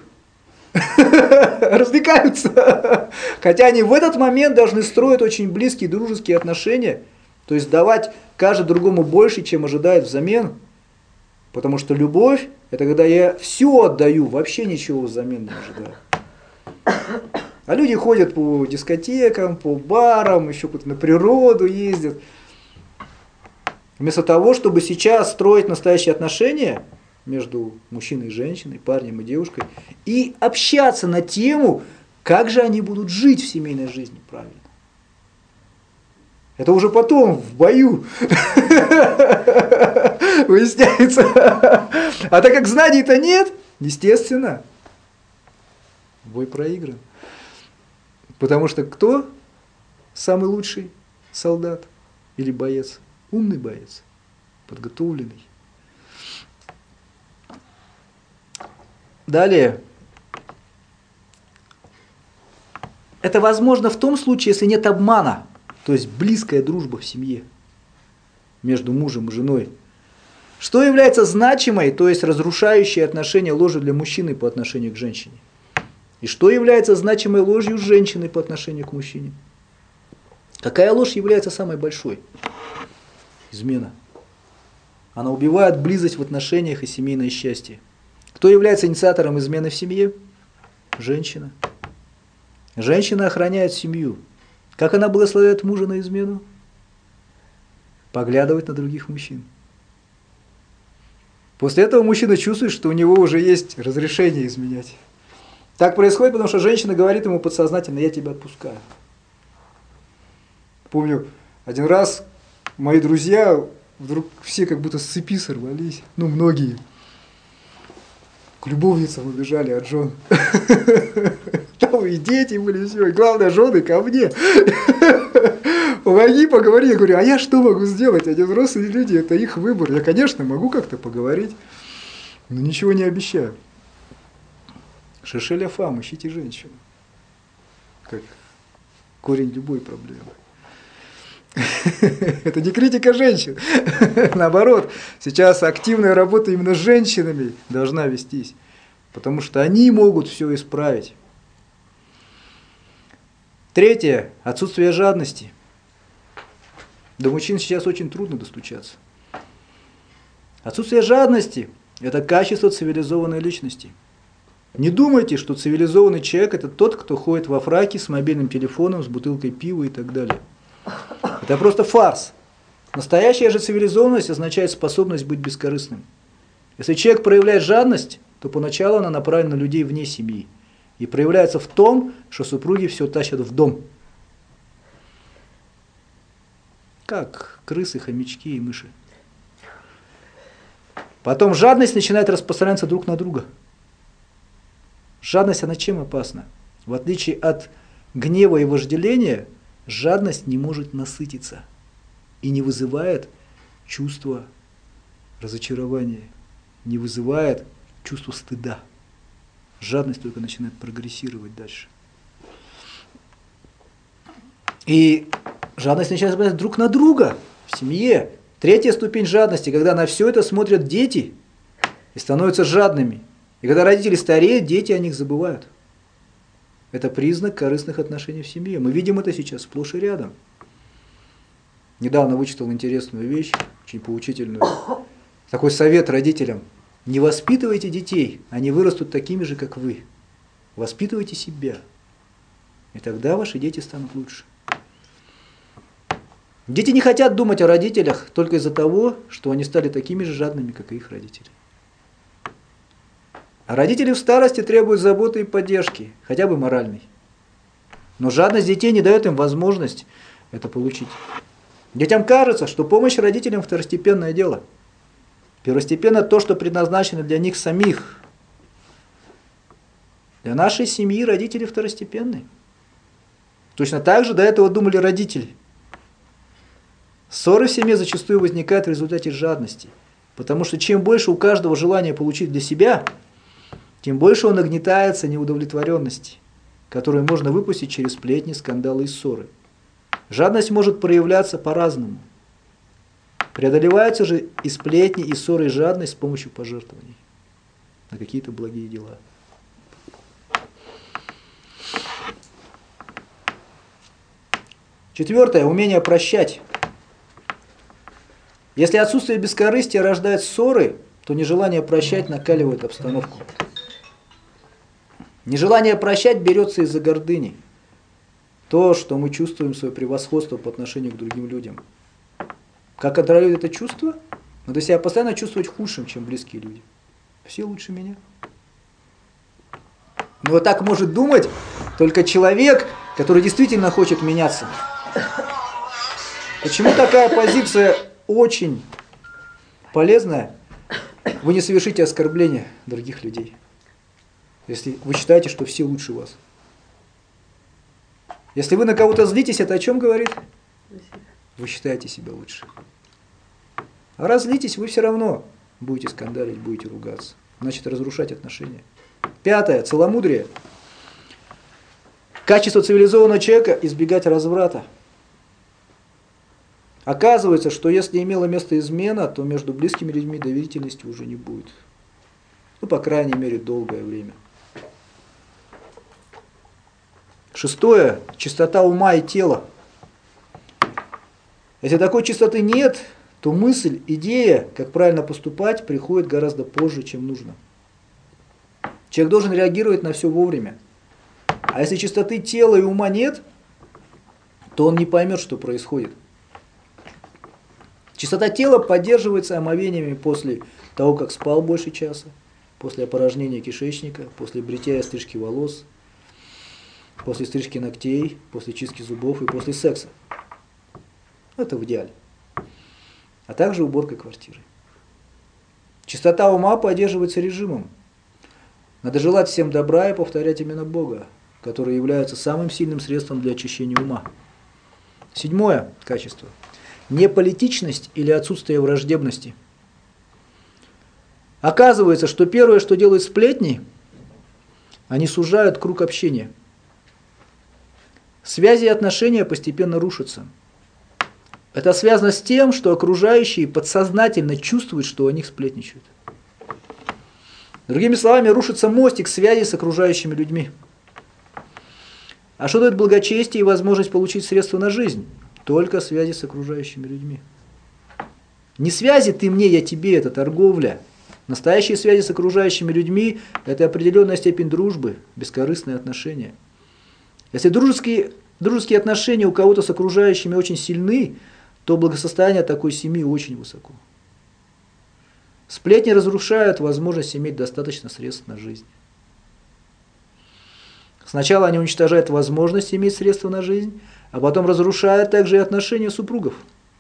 Развлекаются. Хотя они в этот момент должны строить очень близкие дружеские отношения, то есть давать каждый другому больше, чем ожидает взамен. Потому что любовь – это когда я все отдаю, вообще ничего взамен не ожидаю. А люди ходят по дискотекам, по барам, еще куда-то на природу ездят. Вместо того, чтобы сейчас строить настоящие отношения между мужчиной и женщиной, парнем и девушкой, и общаться на тему, как же они будут жить в семейной жизни правильно. Это уже потом, в бою, выясняется. А так как знаний-то нет, естественно, бой проигран. Потому что кто самый лучший солдат или боец? Умный боец, подготовленный. Далее. Это возможно в том случае, если нет обмана, то есть близкая дружба в семье между мужем и женой. Что является значимой, то есть разрушающей отношения ложью для мужчины по отношению к женщине? И что является значимой ложью женщины по отношению к мужчине? Какая ложь является самой большой? Измена. Она убивает близость в отношениях и семейное счастье. Кто является инициатором измены в семье? Женщина. Женщина охраняет семью. Как она благословляет мужа на измену? Поглядывать на других мужчин. После этого мужчина чувствует, что у него уже есть разрешение изменять. Так происходит, потому что женщина говорит ему подсознательно: я тебя отпускаю. Помню, один раз мои друзья вдруг все как будто с цепи сорвались, ну многие, к любовницам убежали от жен. Там и дети были, все, и главное, жены ко мне. Помоги, поговори. Я говорю, а я что могу сделать? Они взрослые люди, это их выбор. Я, конечно, могу как-то поговорить, но ничего не обещаю. Шишеля фам, ищите женщину. Как корень любой проблемы. Это не критика женщин. Наоборот, сейчас активная работа именно с женщинами должна вестись. Потому что они могут все исправить. Третье. Отсутствие жадности. До мужчин сейчас очень трудно достучаться. Отсутствие жадности – это качество цивилизованной личности. Не думайте, что цивилизованный человек – это тот, кто ходит во фраке с мобильным телефоном, с бутылкой пива и так далее. Это просто фарс. Настоящая же цивилизованность означает способность быть бескорыстным. Если человек проявляет жадность, то поначалу она направлена на людей вне семьи. И проявляется в том, что супруги все тащат в дом. Как крысы, хомячки и мыши. Потом жадность начинает распространяться друг на друга. Жадность, она чем опасна? В отличие от гнева и вожделения, жадность не может насытиться и не вызывает чувство разочарования, не вызывает чувство стыда. Жадность только начинает прогрессировать дальше. И жадность начинает смотреть друг на друга в семье. Третья ступень жадности, когда на все это смотрят дети и становятся жадными. И когда родители стареют, дети о них забывают. Это признак корыстных отношений в семье. Мы видим это сейчас сплошь и рядом. Недавно вычитал интересную вещь, очень поучительную. Такой совет родителям. Не воспитывайте детей, они вырастут такими же, как вы. Воспитывайте себя. И тогда ваши дети станут лучше. Дети не хотят думать о родителях только из-за того, что они стали такими же жадными, как и их родители. А родители в старости требуют заботы и поддержки, хотя бы моральной. Но жадность детей не дает им возможность это получить. Детям кажется, что помощь родителям второстепенное дело. Первостепенно то, что предназначено для них самих. Для нашей семьи родители второстепенные. Точно так же до этого думали родители. Ссоры в семье зачастую возникают в результате жадности. Потому что чем больше у каждого желания получить для себя, тем больше он нагнетается неудовлетворенности, которую можно выпустить через сплетни, скандалы и ссоры. Жадность может проявляться по-разному. Преодолеваются же и сплетни, и ссоры, и жадность с помощью пожертвований на какие-то благие дела. Четвертое. Умение прощать. Если отсутствие бескорыстия рождает ссоры, то нежелание прощать накаливает обстановку. Нежелание прощать берется из-за гордыни. То, что мы чувствуем свое превосходство по отношению к другим людям. Как контролировать это чувство? Надо себя постоянно чувствовать худшим, чем близкие люди. Все лучше меня. Но вот так может думать только человек, который действительно хочет меняться. Почему такая позиция очень полезная? Вы не совершите оскорбления других людей, если вы считаете, что все лучше вас. Если вы на кого-то злитесь, это о чем говорит? Вы считаете себя лучше. А раз злитесь, вы все равно будете скандалить, будете ругаться. Значит, разрушать отношения. Пятое. Целомудрие. Качество цивилизованного человека – избегать разврата. Оказывается, что если имела место измена, то между близкими людьми доверительности уже не будет. Ну, по крайней мере, долгое время. Шестое. Чистота ума и тела. Если такой чистоты нет, то мысль, идея, как правильно поступать, приходит гораздо позже, чем нужно. Человек должен реагировать на все вовремя. А если чистоты тела и ума нет, то он не поймет, что происходит. Чистота тела поддерживается омовениями после того, как спал больше часа, после опорожнения кишечника, после бритья и стрижки волос, после стрижки ногтей, после чистки зубов и после секса. Это в идеале. А также уборкой квартиры. Чистота ума поддерживается режимом. Надо желать всем добра и повторять имена Бога, которые являются самым сильным средством для очищения ума. Седьмое качество. Неполитичность или отсутствие враждебности. Оказывается, что первое, что делают сплетни, они сужают круг общения. Связи и отношения постепенно рушатся. Это связано с тем, что окружающие подсознательно чувствуют, что о них сплетничают. Другими словами, рушится мостик связи с окружающими людьми. А что дает благочестие и возможность получить средства на жизнь? Только связи с окружающими людьми. Не связи ты мне, я тебе, это торговля. Настоящие связи с окружающими людьми – это определенная степень дружбы, бескорыстные отношения. Если дружеские отношения у кого-то с окружающими очень сильны, то благосостояние такой семьи очень высоко. Сплетни разрушают возможность иметь достаточно средств на жизнь. Сначала они уничтожают возможность иметь средства на жизнь, а потом разрушают также и отношения супругов.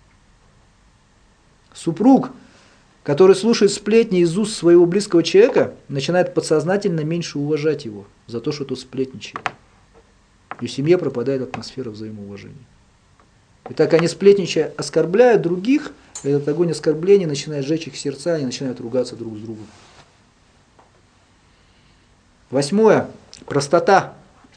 Супруг, который слушает сплетни из уст своего близкого человека, начинает подсознательно меньше уважать его за то, что тот сплетничает. И в семье пропадает атмосфера взаимоуважения. И так они, сплетничая, оскорбляют других, этот огонь оскорбления начинает сжечь их сердца, они начинают ругаться друг с другом. Восьмое. Простота.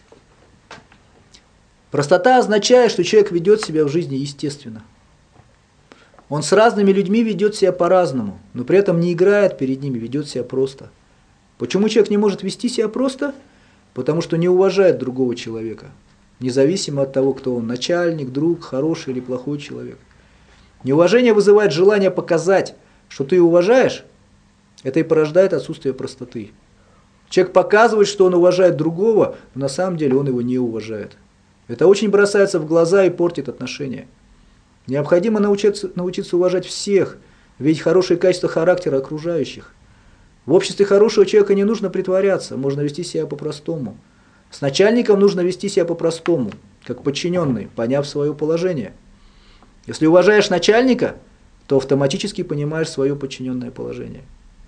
Простота означает, что человек ведет себя в жизни естественно. Он с разными людьми ведет себя по-разному, но при этом не играет перед ними, ведет себя просто. Почему человек не может вести себя просто? Потому что не уважает другого человека, независимо от того, кто он, начальник, друг, хороший или плохой человек. Неуважение вызывает желание показать, что ты уважаешь, это и порождает отсутствие простоты. Человек показывает, что он уважает другого, но на самом деле он его не уважает. Это очень бросается в глаза и портит отношения. Необходимо научиться уважать всех, видеть хорошие качества характера окружающих. В обществе хорошего человека не нужно притворяться, можно вести себя по-простому. С начальником нужно вести себя по-простому, как подчиненный, поняв свое положение. Если уважаешь начальника, то автоматически понимаешь свое подчиненное положение.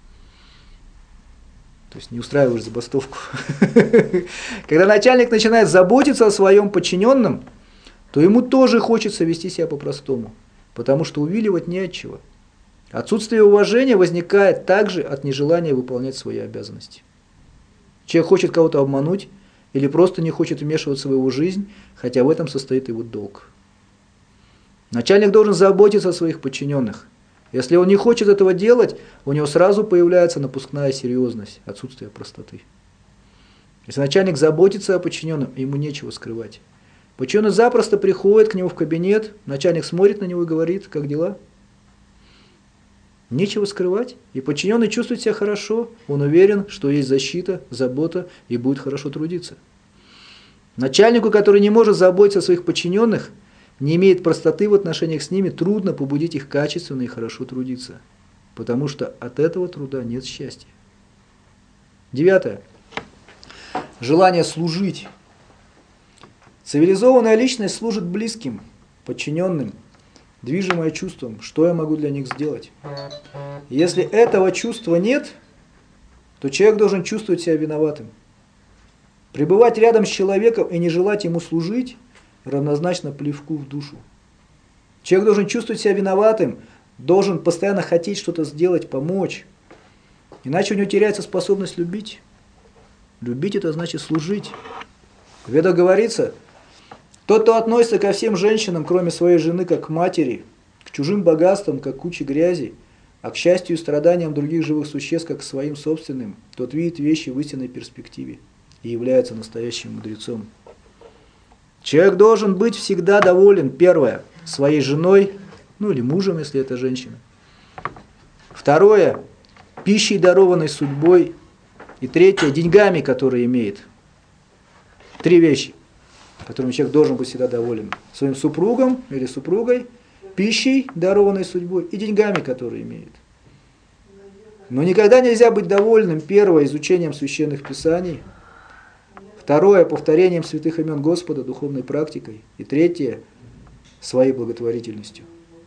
То есть не устраиваешь забастовку. Когда начальник начинает заботиться о своем подчиненном, то ему тоже хочется вести себя по-простому, потому что увиливать не от чего. Отсутствие уважения возникает также от нежелания выполнять свои обязанности. Человек хочет кого-то обмануть или просто не хочет вмешиваться в его жизнь, хотя в этом состоит его долг. Начальник должен заботиться о своих подчиненных. Если он не хочет этого делать, у него сразу появляется напускная серьезность, отсутствие простоты. Если начальник заботится о подчиненном, ему нечего скрывать. Подчиненный запросто приходит к нему в кабинет, начальник смотрит на него и говорит: как дела? Нечего скрывать. И подчиненный чувствует себя хорошо, он уверен, что есть защита, забота и будет хорошо трудиться. Начальнику, который не может заботиться о своих подчиненных, не имеет простоты в отношениях с ними, трудно побудить их качественно и хорошо трудиться, потому что от этого труда нет счастья. 9. Желание служить. Цивилизованная личность служит близким, подчиненным, движимая чувством, что я могу для них сделать. Если этого чувства нет, то человек должен чувствовать себя виноватым. Пребывать рядом с человеком и не желать ему служить равнозначно плевку в душу. Человек должен чувствовать себя виноватым, должен постоянно хотеть что-то сделать, помочь. Иначе у него теряется способность любить. Любить – это значит служить. В Ведах говорится: тот, кто относится ко всем женщинам, кроме своей жены, как к матери, к чужим богатствам, как к куче грязи, а к счастью и страданиям других живых существ, как к своим собственным, тот видит вещи в истинной перспективе и является настоящим мудрецом. Человек должен быть всегда доволен, первое, своей женой, или мужем, если это женщина. Второе, пищей, дарованной судьбой. И третье, деньгами, которые имеет. 3 вещи, которыми человек должен быть всегда доволен. Своим супругом или супругой, пищей, дарованной судьбой, и деньгами, которые имеет. Но никогда нельзя быть довольным, первое, изучением священных писаний. Второе, повторением святых имен Господа, духовной практикой. И третье, своей благотворительностью.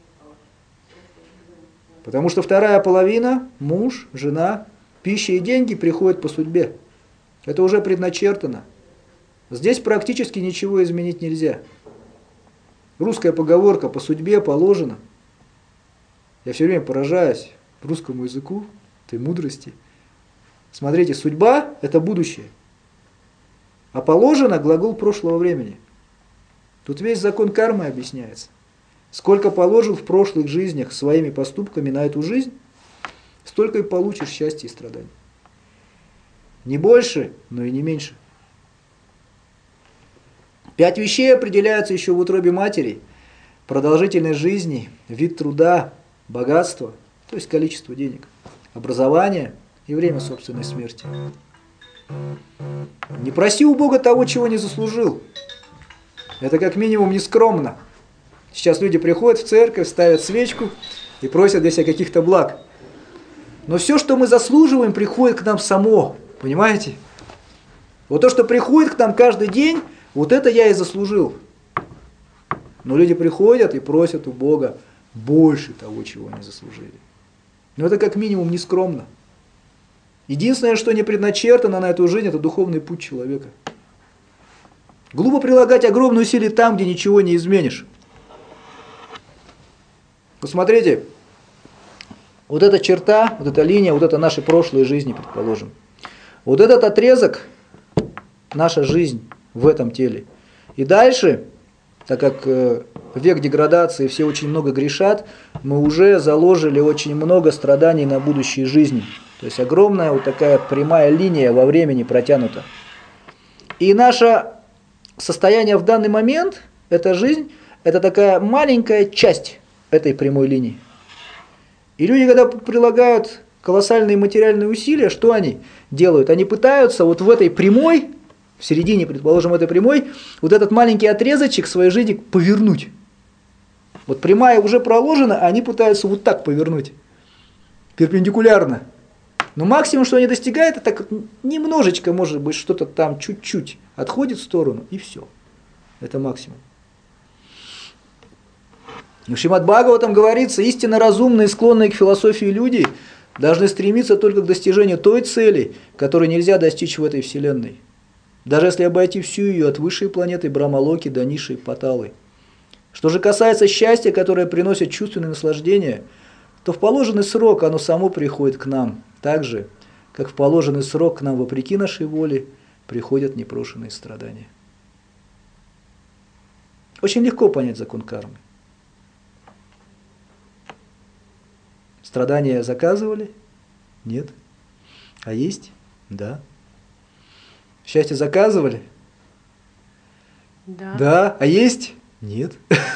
Потому что вторая половина, муж, жена, пища и деньги приходят по судьбе. Это уже предначертано. Здесь практически ничего изменить нельзя. Русская поговорка «по судьбе положено». Я все время поражаюсь русскому языку, этой мудрости. Смотрите, судьба – это будущее. А положено – глагол прошлого времени. Тут весь закон кармы объясняется. Сколько положил в прошлых жизнях своими поступками на эту жизнь, столько и получишь счастья и страданий. Не больше, но и не меньше. 5 вещей определяются еще в утробе матери: продолжительность жизни, вид труда, богатство, то есть количество денег, образование и время собственной смерти. Не проси у Бога того, чего не заслужил. Это как минимум нескромно. Сейчас люди приходят в церковь, ставят свечку и просят для себя каких-то благ. Но все, что мы заслуживаем, приходит к нам само. Понимаете? Вот то, что приходит к нам каждый день, вот это я и заслужил. Но люди приходят и просят у Бога больше того, чего они заслужили. Но это как минимум нескромно. Единственное, что не предначертано на эту жизнь, это духовный путь человека. Глупо прилагать огромные усилия там, где ничего не изменишь. Посмотрите, вот эта черта, вот эта линия, вот это наши прошлые жизни, предположим. Вот этот отрезок, наша жизнь в этом теле. И дальше, так как век деградации, все очень много грешат, мы уже заложили очень много страданий на будущие жизни. То есть огромная вот такая прямая линия во времени протянута. И наше состояние в данный момент, эта жизнь, это такая маленькая часть этой прямой линии. И люди, когда прилагают колоссальные материальные усилия, что они делают? Они пытаются вот в этой прямой, в середине, предположим, этой прямой, вот этот маленький отрезочек своей жизни повернуть. Вот прямая уже проложена, а они пытаются вот так повернуть, перпендикулярно. Но максимум, что они достигают, это так немножечко, может быть, что-то там чуть-чуть отходит в сторону, и все. Это максимум. В Шримад Бхагаватам говорится, истинно разумные, склонные к философии люди должны стремиться только к достижению той цели, которую нельзя достичь в этой вселенной. Даже если обойти всю ее от высшей планеты Брахмалоки до низшей Паталы. Что же касается счастья, которое приносит чувственное наслаждение, то в положенный срок оно само приходит к нам, так же, как в положенный срок к нам, вопреки нашей воле, приходят непрошенные страдания. Очень легко понять закон кармы. Страдания заказывали? Нет. А есть? Да. Счастье заказывали? Да. Да. А есть? Нет.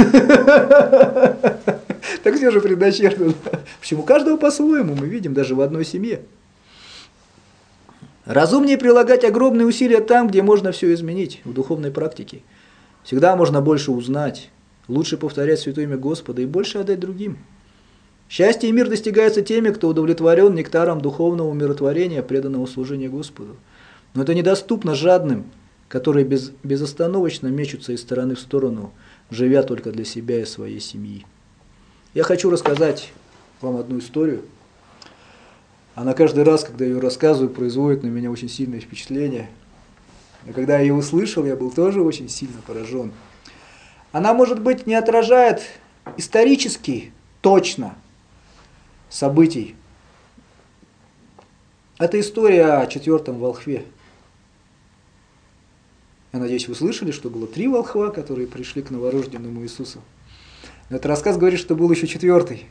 Так все же предначертано. Почему? У каждого по-своему, мы видим, даже в одной семье. Разумнее прилагать огромные усилия там, где можно все изменить, в духовной практике. Всегда можно больше узнать, лучше повторять святое имя Господа и больше отдать другим. Счастье и мир достигаются теми, кто удовлетворен нектаром духовного умиротворения, преданного служения Господу. Но это недоступно жадным, которые безостановочно мечутся из стороны в сторону, живя только для себя и своей семьи. Я хочу рассказать вам одну историю. Она каждый раз, когда я ее рассказываю, производит на меня очень сильное впечатление. И когда я ее услышал, я был тоже очень сильно поражен. Она, может быть, не отражает исторически точно событий. Это история о 4-м волхве. Я надеюсь, вы слышали, что было 3 волхва, которые пришли к новорожденному Иисусу. Но этот рассказ говорит, что был еще 4-й.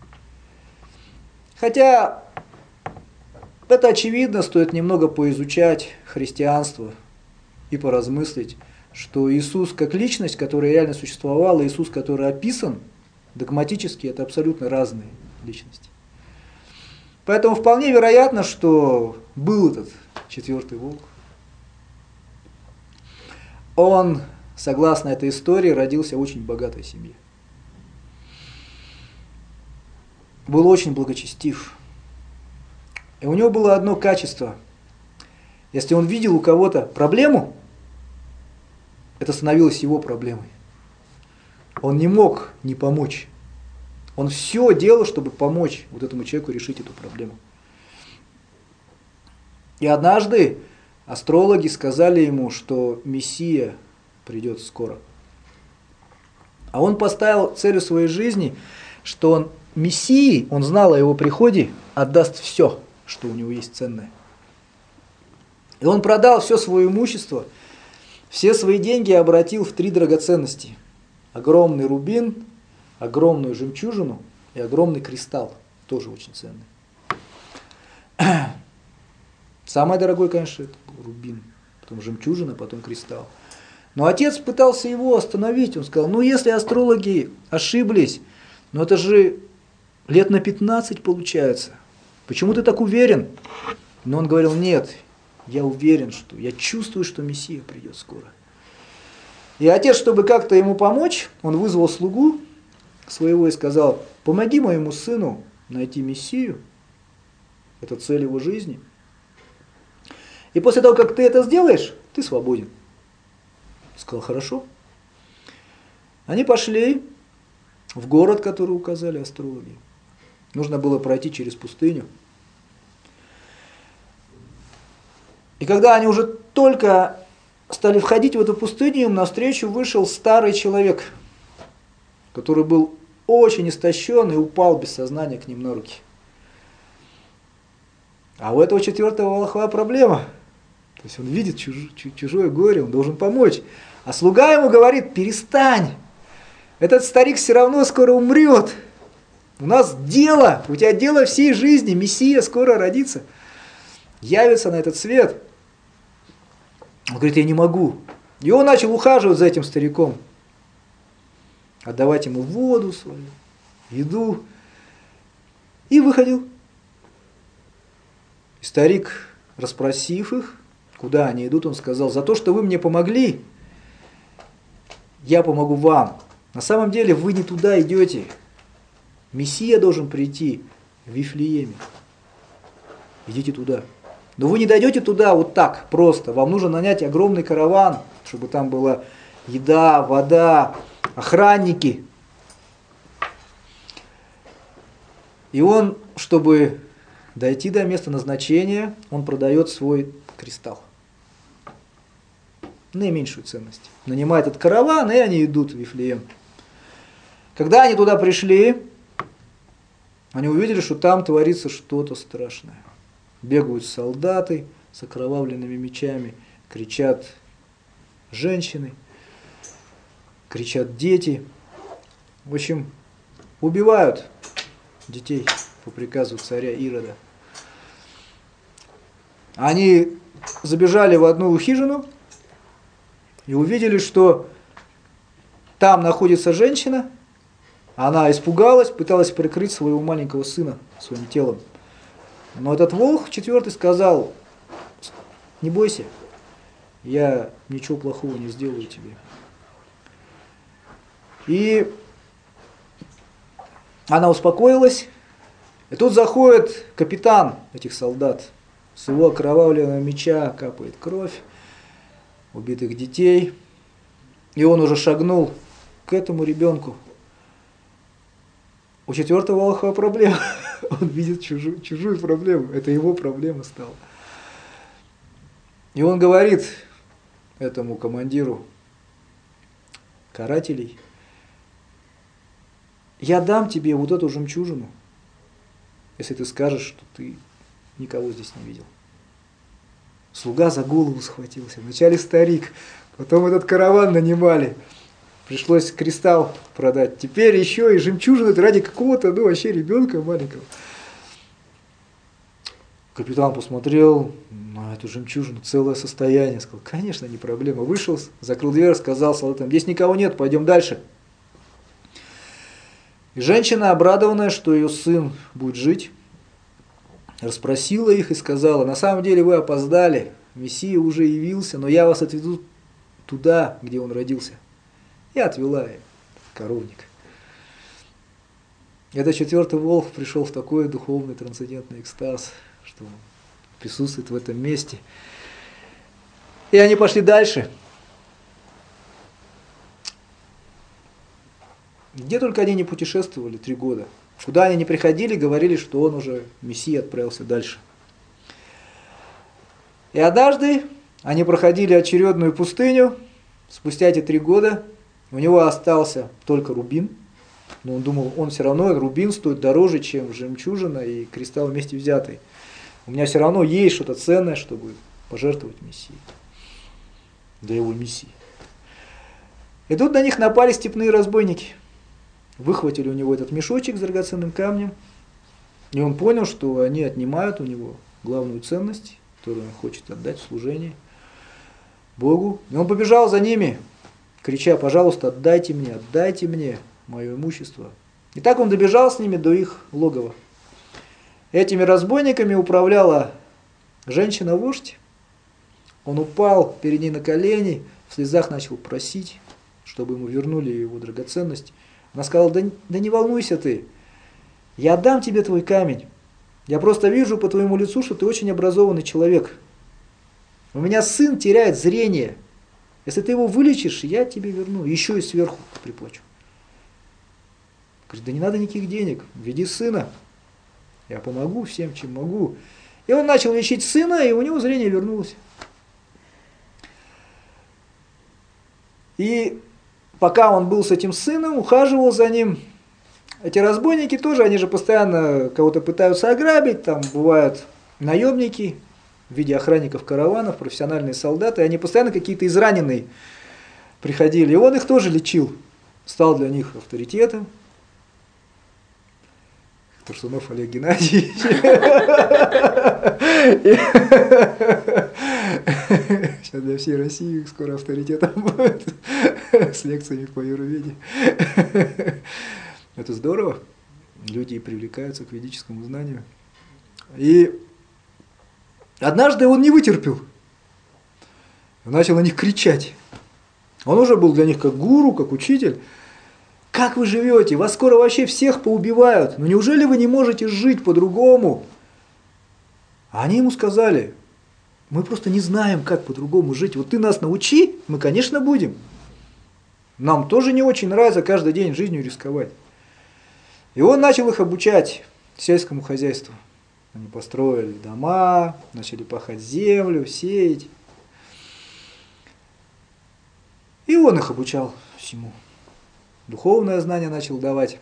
Хотя это очевидно, стоит немного поизучать христианство и поразмыслить, что Иисус как личность, которая реально существовала, и Иисус, который описан догматически, это абсолютно разные личности. Поэтому вполне вероятно, что был этот 4-й волк. Он, согласно этой истории, родился в очень богатой семье. Был очень благочестив. И у него было одно качество. Если он видел у кого-то проблему, это становилось его проблемой. Он не мог не помочь. Он все делал, чтобы помочь вот этому человеку решить эту проблему. И однажды астрологи сказали ему, что Мессия придет скоро. А он поставил целью своей жизни, что он Мессии, он знал о его приходе, отдаст все, что у него есть ценное. И он продал все свое имущество, все свои деньги обратил в 3 драгоценности. Огромный рубин, огромную жемчужину и огромный кристалл, тоже очень ценный. Самый дорогой, конечно, это был рубин, потом жемчужина, потом кристалл. Но отец пытался его остановить, он сказал, ну если астрологи ошиблись, но это же лет на 15 получается, почему ты так уверен? Но он говорил, нет, я уверен, что я чувствую, что Мессия придет скоро. И отец, чтобы как-то ему помочь, он вызвал слугу своего и сказал, помоги моему сыну найти Мессию, это цель его жизни. И после того, как ты это сделаешь, ты свободен. Сказал, хорошо. Они пошли в город, который указали астрологи. Нужно было пройти через пустыню. И когда они уже только стали входить в эту пустыню, им навстречу вышел старый человек, который был очень истощен и упал без сознания к ним на руки. А у этого 4-го волхва проблема. То есть он видит чужое горе, он должен помочь. А слуга ему говорит, перестань, этот старик все равно скоро умрет. У нас дело, у тебя дело всей жизни, Мессия скоро родится, явится на этот свет. Он говорит, я не могу. И он начал ухаживать за этим стариком. Отдавать ему воду свою, еду и выходил. И старик, расспросив их, куда они идут, он сказал: за то, что вы мне помогли, я помогу вам. На самом деле вы не туда идете. Мессия должен прийти в Вифлееме. Идите туда. Но вы не дойдете туда вот так просто. Вам нужно нанять огромный караван, чтобы там была еда, вода, охранники. И он, чтобы дойти до места назначения, он продает свой кристалл. Наименьшую ценность. Нанимает этот караван, и они идут в Вифлеем. Когда они туда пришли, они увидели, что там творится что-то страшное. Бегают солдаты с окровавленными мечами, кричат женщины, кричат дети. В общем, убивают детей по приказу царя Ирода. Они забежали в одну хижину и увидели, что там находится женщина. Она испугалась, пыталась прикрыть своего маленького сына своим телом. Но этот волк четвертый сказал: не бойся, я ничего плохого не сделаю тебе. И она успокоилась. И тут заходит капитан этих солдат. С его окровавленного меча капает кровь убитых детей. И он уже шагнул к этому ребенку. У четвертого волхва проблема. Он видит чужую проблему. Это его проблема стала. И он говорит этому командиру карателей: я дам тебе вот эту жемчужину, если ты скажешь, что ты никого здесь не видел. Слуга за голову схватился. Вначале старик, потом этот караван нанимали. Пришлось кристалл продать. Теперь еще и жемчужину ради какого-то, вообще ребенка маленького. Капитан посмотрел на эту жемчужину, целое состояние. Сказал: конечно, не проблема. Вышел, закрыл дверь, сказал солдатам: здесь никого нет, пойдем дальше. И женщина, обрадованная, что ее сын будет жить, расспросила их и сказала: на самом деле вы опоздали, Мессия уже явился, но я вас отведу туда, где он родился. И отвела ее в коровник. Этот четвертый волк пришел в такой духовный трансцендентный экстаз, что он присутствует в этом месте. И они пошли дальше. Где только они не путешествовали 3 года. Куда они не приходили, говорили, что он уже, Мессия, отправился дальше. И однажды они проходили очередную пустыню. Спустя эти 3 года у него остался только рубин. Но он думал, он все равно, рубин стоит дороже, чем жемчужина и кристалл вместе взятый. У меня все равно есть что-то ценное, чтобы пожертвовать Мессии. Для его миссии. И тут на них напали степные разбойники. Выхватили у него этот мешочек с драгоценным камнем. И он понял, что они отнимают у него главную ценность, которую он хочет отдать в служение Богу. И он побежал за ними, крича: пожалуйста, отдайте мне мое имущество. И так он добежал с ними до их логова. Этими разбойниками управляла женщина-вождь. Он упал перед ней на колени, в слезах начал просить, чтобы ему вернули его драгоценность. Она сказала: да не волнуйся ты, я отдам тебе твой камень. Я просто вижу по твоему лицу, что ты очень образованный человек. У меня сын теряет зрение. Если ты его вылечишь, я тебе верну, еще и сверху приплачу. Говорит: да не надо никаких денег, веди сына, я помогу всем, чем могу. И он начал лечить сына, и у него зрение вернулось. И пока он был с этим сыном, ухаживал за ним, эти разбойники тоже, они же постоянно кого-то пытаются ограбить, там бывают наемники в виде охранников караванов, профессиональные солдаты, и они постоянно какие-то израненные приходили, и он их тоже лечил, стал для них авторитетом. Турсунов Олег Геннадьевич. Сейчас для всей России скоро авторитетом будет с лекциями по аюрведе. Это здорово. люди и привлекаются к ведическому знанию. И однажды он не вытерпел. Начал на них кричать. Он уже был для них как гуру, как учитель. Как вы живете? Вас скоро вообще всех поубивают. Ну неужели вы не можете жить по-другому? А они ему сказали: мы просто не знаем, как по-другому жить. Вот ты нас научи, мы, конечно, будем. Нам тоже не очень нравится каждый день жизнью рисковать. И он начал их обучать сельскому хозяйству. Они построили дома, начали пахать землю, сеять. И он их обучал всему. Духовное знание начал давать.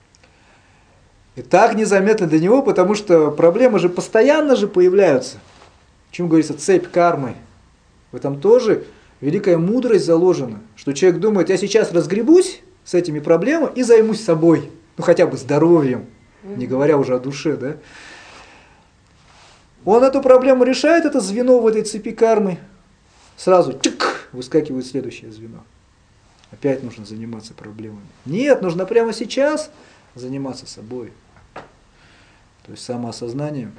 И так незаметно для него, потому что проблемы же постоянно появляются. О чем говорится, цепь кармы. В этом тоже великая мудрость заложена, что человек думает: я сейчас разгребусь с этими проблемами и займусь собой, ну хотя бы здоровьем, не говоря уже о душе, да. Он эту проблему решает, это звено в этой цепи кармы, сразу чик, выскакивает следующее звено. Опять нужно заниматься проблемами. Нет, нужно прямо сейчас заниматься собой. То есть самоосознанием.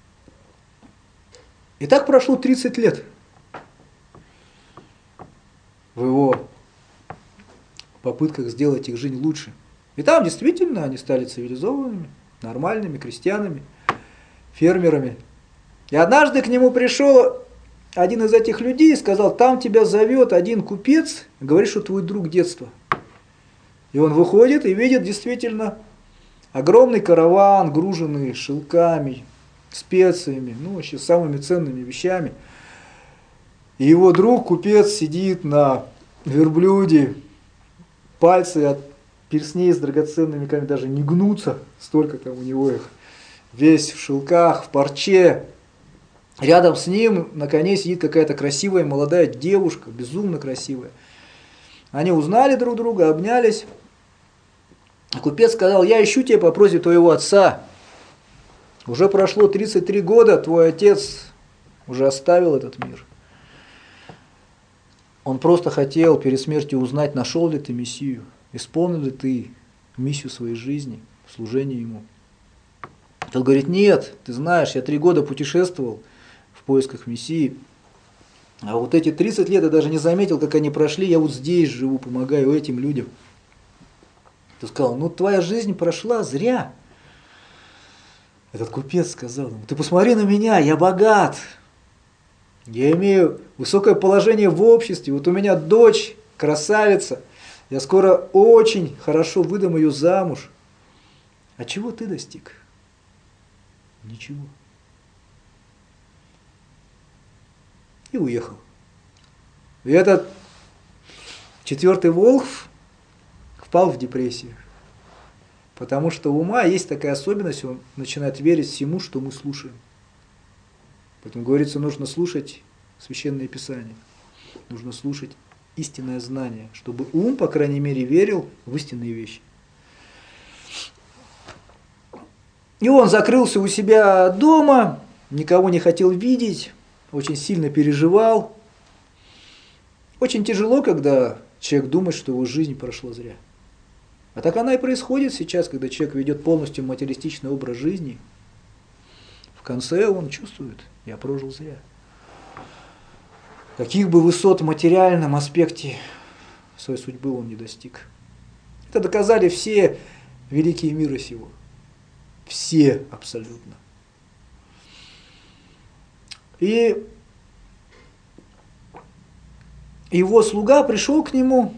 И так прошло 30 лет в его попытках сделать их жизнь лучше. И там действительно они стали цивилизованными, нормальными крестьянами, фермерами. И однажды к нему пришел один из этих людей и сказал: там тебя зовет один купец, говорит, что твой друг детства. И он выходит и видит действительно огромный караван, груженный шелками, специями, ну вообще самыми ценными вещами. И его друг, купец, сидит на верблюде, пальцы от перстней с драгоценными камнями даже не гнутся, столько там у него их, весь в шелках, в парче. Рядом с ним на коне сидит какая-то красивая молодая девушка, безумно красивая. Они узнали друг друга, обнялись. А купец сказал: я ищу тебя по просьбе твоего отца. Уже прошло 33 года, твой отец уже оставил этот мир. Он просто хотел перед смертью узнать, нашел ли ты Мессию, исполнил ли ты миссию своей жизни, служение ему. Тот говорит: нет, ты знаешь, я 3 года путешествовал в поисках Мессии, а вот эти 30 лет я даже не заметил, как они прошли, я вот здесь живу, помогаю этим людям. Ты сказал: ну твоя жизнь прошла зря. Этот купец сказал ему: ты посмотри на меня, я богат, я имею высокое положение в обществе, вот у меня дочь, красавица, я скоро очень хорошо выдам ее замуж. А чего ты достиг? Ничего. И уехал. И этот 4-й Волхв впал в депрессию. Потому что у ума есть такая особенность, он начинает верить всему, что мы слушаем. Поэтому говорится, нужно слушать Священное Писание. Нужно слушать истинное знание, чтобы ум, по крайней мере, верил в истинные вещи. И он закрылся у себя дома, никого не хотел видеть, очень сильно переживал. Очень тяжело, когда человек думает, что его жизнь прошла зря. А так она и происходит сейчас, когда человек ведет полностью материалистичный образ жизни. В конце он чувствует: я прожил зря. Каких бы высот в материальном аспекте своей судьбы он не достиг. Это доказали все великие мира сего. Все абсолютно. И его слуга пришел к нему,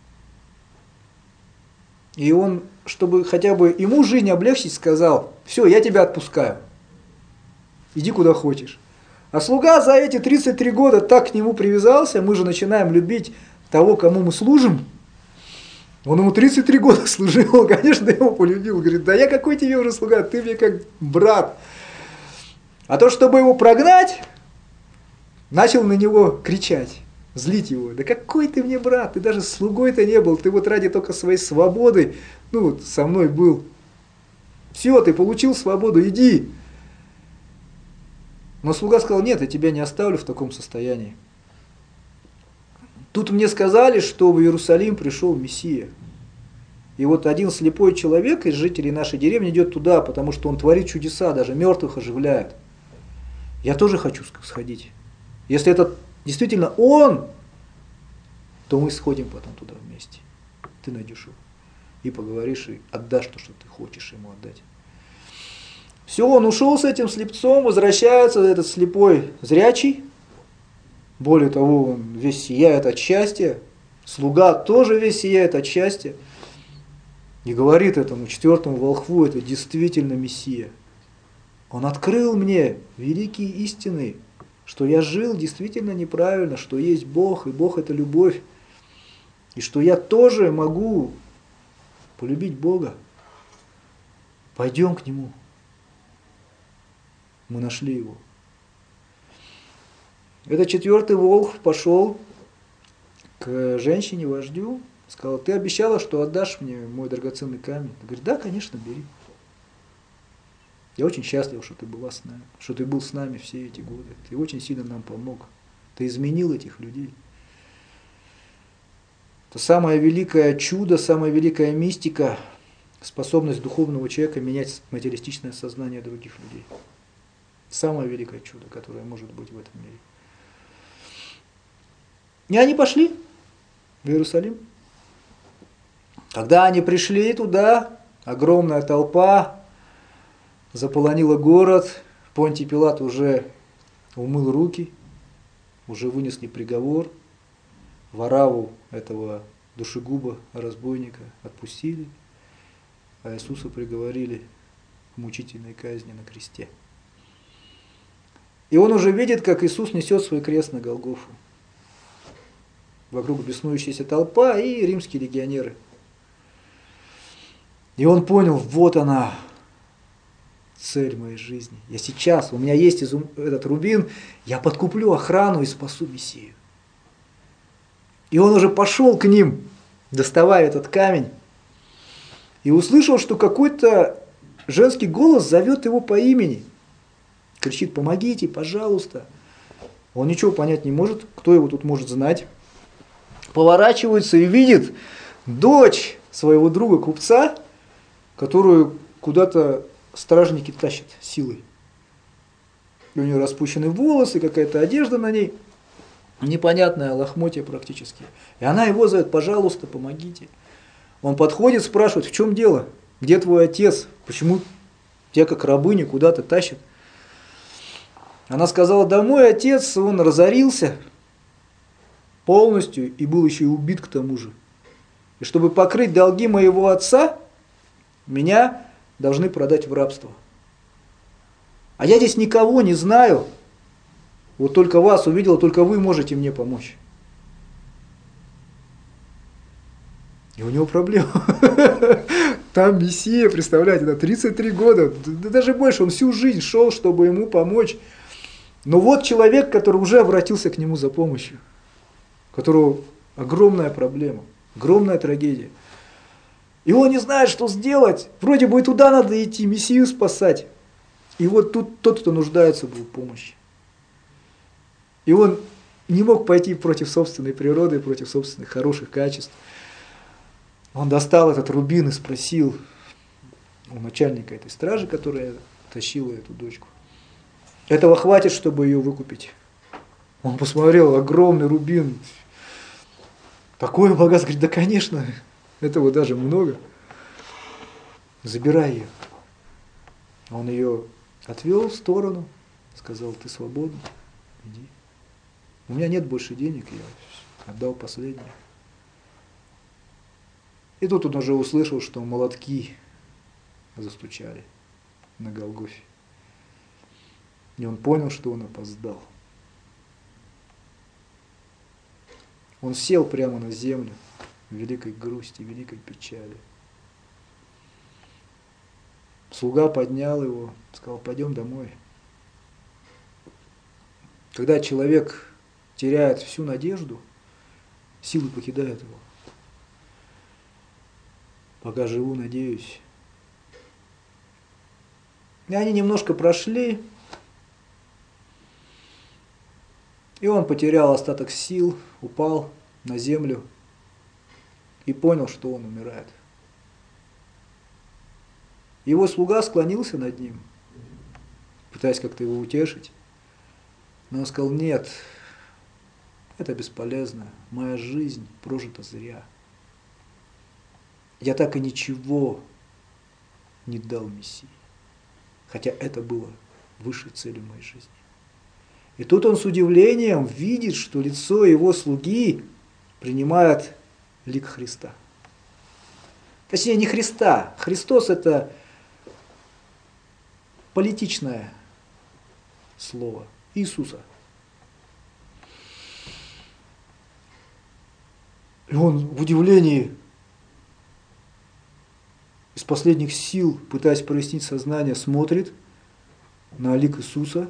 и он, чтобы хотя бы ему жизнь облегчить, сказал: все, я тебя отпускаю, иди куда хочешь. А слуга за эти 33 года так к нему привязался, мы же начинаем любить того, кому мы служим. Он ему 33 года служил, он, конечно, его полюбил. Говорит: да я какой тебе уже слуга, ты мне как брат. А то, чтобы его прогнать, начал на него кричать, злить его. Да какой ты мне брат, ты даже слугой-то не был, ты вот ради только своей свободы, ну вот со мной был. Все, ты получил свободу, иди. Но слуга сказал: нет, я тебя не оставлю в таком состоянии. Тут мне сказали, что в Иерусалим пришел Мессия. И вот один слепой человек из жителей нашей деревни идет туда, потому что он творит чудеса, даже мертвых оживляет. Я тоже хочу сходить. Если это действительно он, то мы сходим потом туда вместе. Ты найдешь его и поговоришь, и отдашь то, что ты хочешь ему отдать. Все, он ушел с этим слепцом, возвращается этот слепой зрячий. Более того, он весь сияет от счастья. Слуга тоже весь сияет от счастья. И говорит этому четвертому волхву, это действительно Мессия. Он открыл мне великие истины, что я жил действительно неправильно, что есть Бог, и Бог это любовь. И что я тоже могу полюбить Бога. Пойдем к Нему. Мы нашли Его. Этот четвертый волхв пошел к женщине-вождю, сказал, ты обещала, что отдашь мне мой драгоценный камень. Она говорит, да, конечно, бери. Я очень счастлив, что ты была с нами, что ты был с нами все эти годы. Ты очень сильно нам помог. Ты изменил этих людей. Это самое великое чудо, самая великая мистика, способность духовного человека менять материалистичное сознание других людей. Самое великое чудо, которое может быть в этом мире. И они пошли в Иерусалим. Когда они пришли туда, огромная толпа заполонила город, Понтий Пилат уже умыл руки, уже вынесли приговор, Варавву, этого душегуба, разбойника, отпустили, а Иисуса приговорили к мучительной казни на кресте. И он уже видит, как Иисус несет свой крест на Голгофу. Вокруг беснующаяся толпа и римские легионеры. И он понял, вот она, цель моей жизни. Я сейчас, у меня есть этот рубин, я подкуплю охрану и спасу Мессию. И он уже пошел к ним, доставая этот камень, и услышал, что какой-то женский голос зовет его по имени. Кричит, помогите, пожалуйста. Он ничего понять не может, кто его тут может знать. Поворачивается и видит дочь своего друга купца, которую куда-то стражники тащат силой. И у нее распущены волосы, какая-то одежда на ней, непонятное лохмотье практически. И она его зовет, пожалуйста, помогите. Он подходит, спрашивает, в чем дело? Где твой отец? Почему тебя как рабыню куда-то тащат? Она сказала, да мой отец, он разорился полностью и был еще и убит к тому же. И чтобы покрыть долги моего отца, меня должны продать в рабство. А я здесь никого не знаю. Вот только вас увидел, только вы можете мне помочь. И у него проблема. Там Мессия, представляете, на 33 года, да даже больше, он всю жизнь шел, чтобы ему помочь. Но вот человек, который уже обратился к нему за помощью, у которого огромная проблема, огромная трагедия. И он не знает, что сделать. Вроде бы и туда надо идти, Мессию спасать. И вот тут тот, кто нуждается в помощи. И он не мог пойти против собственной природы, против собственных хороших качеств. Он достал этот рубин и спросил у начальника этой стражи, которая тащила эту дочку. Этого хватит, чтобы ее выкупить. Он посмотрел, огромный рубин. Такое богатство. Говорит, да конечно, этого даже много. Забирай ее. Он ее отвел в сторону, сказал, ты свободен, иди. У меня нет больше денег, я отдал последнее. И тут он уже услышал, что молотки застучали на Голгофе. И он понял, что он опоздал. Он сел прямо на землю в великой грусти, великой печали. Слуга поднял его, сказал, пойдем домой. Когда человек теряет всю надежду, силы покидают его. Пока живу, надеюсь. И они немножко прошли, и он потерял остаток сил, упал на землю и понял, что он умирает. Его слуга склонился над ним, пытаясь как-то его утешить. Но он сказал: нет, это бесполезно, моя жизнь прожита зря. Я так и ничего не дал Мессии, хотя это было высшей целью моей жизни. И тут он с удивлением видит, что лицо его слуги принимает лик Христа. Точнее, не Христа. Христос – это политичное слово Иисуса. И он в удивлении, из последних сил, пытаясь прояснить сознание, смотрит на лик Иисуса.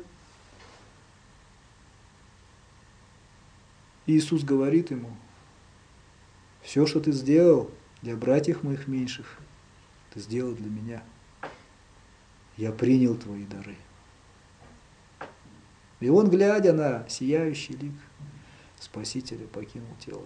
И Иисус говорит ему: все, что ты сделал для братьев моих меньших, ты сделал для меня. Я принял твои дары. И он, глядя на сияющий лик Спасителя, покинул тело.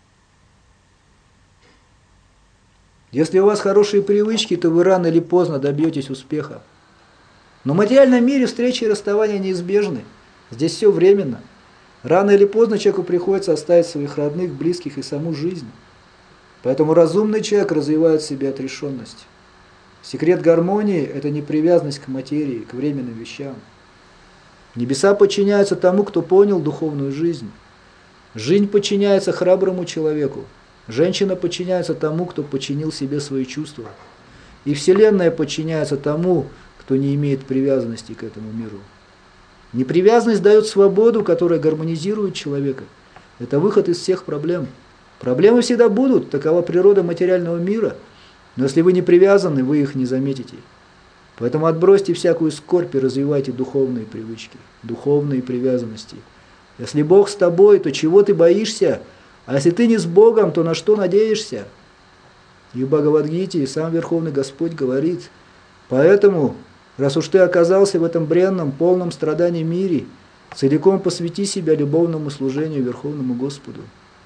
Если у вас хорошие привычки, то вы рано или поздно добьетесь успеха. Но в материальном мире встречи и расставания неизбежны. Здесь все временно. Рано или поздно человеку приходится оставить своих родных, близких и саму жизнь. Поэтому разумный человек развивает в себе отрешенность. Секрет гармонии – это не привязанность к материи, к временным вещам. Небеса подчиняются тому, кто понял духовную жизнь. Жизнь подчиняется храброму человеку. Женщина подчиняется тому, кто подчинил себе свои чувства. И Вселенная подчиняется тому, кто не имеет привязанности к этому миру. Непривязанность дает свободу, которая гармонизирует человека. Это выход из всех проблем. Проблемы всегда будут, такова природа материального мира. Но если вы не привязаны, вы их не заметите. Поэтому отбросьте всякую скорбь и развивайте духовные привычки, духовные привязанности. Если Бог с тобой, то чего ты боишься? А если ты не с Богом, то на что надеешься? И в Бхагавад-гите сам Верховный Господь говорит: поэтому, раз уж ты оказался в этом бренном, полном страдании мире, целиком посвяти себя любовному служению Верховному Господу.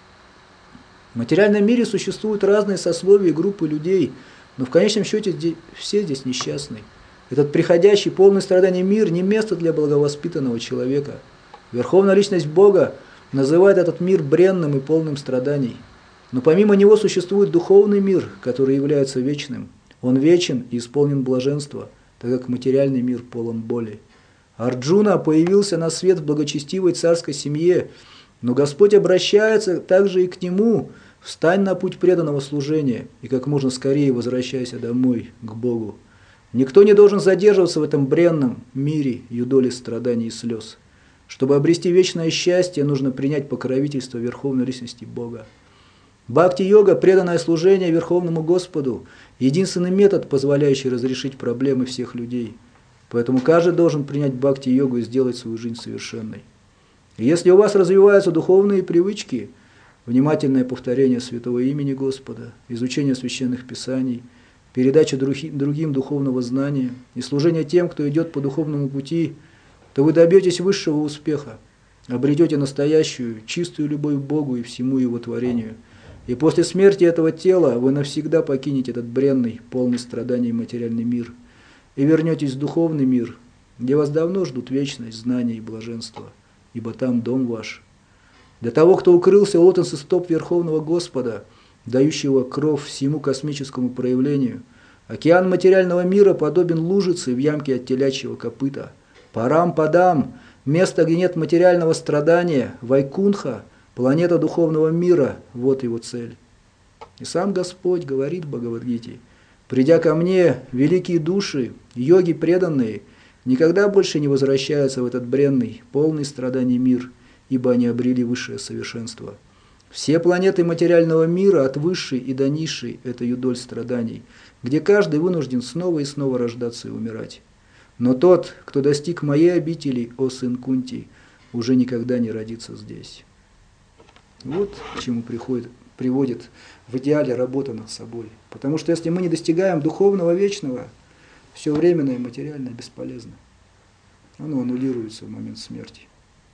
В материальном мире существуют разные сословия и группы людей, но в конечном счете все здесь несчастны. Этот приходящий, полный страданий мир не место для благовоспитанного человека. Верховная Личность Бога называет этот мир бренным и полным страданий. Но помимо него существует духовный мир, который является вечным. Он вечен и исполнен блаженства, так как материальный мир полон боли. Арджуна появился на свет в благочестивой царской семье, но Господь обращается также и к нему: встань на путь преданного служения и как можно скорее возвращайся домой, к Богу. Никто не должен задерживаться в этом бренном мире юдоли страданий и слез. Чтобы обрести вечное счастье, нужно принять покровительство Верховной Личности Бога. Бхакти-йога, преданное служение Верховному Господу, единственный метод, позволяющий разрешить проблемы всех людей. Поэтому каждый должен принять бхакти-йогу и сделать свою жизнь совершенной. И если у вас развиваются духовные привычки, внимательное повторение святого имени Господа, изучение священных писаний, передача другим духовного знания и служение тем, кто идет по духовному пути, то вы добьетесь высшего успеха, обретете настоящую, чистую любовь к Богу и всему Его творению. И после смерти этого тела вы навсегда покинете этот бренный, полный страданий материальный мир и вернетесь в духовный мир, где вас давно ждут вечность, знания и блаженство, ибо там дом ваш. Для того, кто укрылся у лотоса стоп Верховного Господа, дающего кров всему космическому проявлению, океан материального мира подобен лужице в ямке от телячьего копыта. Парам-падам, место, где нет материального страдания, Вайкунха, планета духовного мира, вот его цель. И сам Господь говорит в Бхагавад-гите: придя ко мне, великие души, йоги преданные, никогда больше не возвращаются в этот бренный, полный страданий мир, ибо они обрели высшее совершенство. Все планеты материального мира, от высшей и до низшей, это юдоль страданий, где каждый вынужден снова и снова рождаться и умирать. Но тот, кто достиг моей обители, о сын Кунти, уже никогда не родится здесь. Вот к чему приводит в идеале работа над собой. Потому что если мы не достигаем духовного вечного, все временное и материальное бесполезно. Оно аннулируется в момент смерти.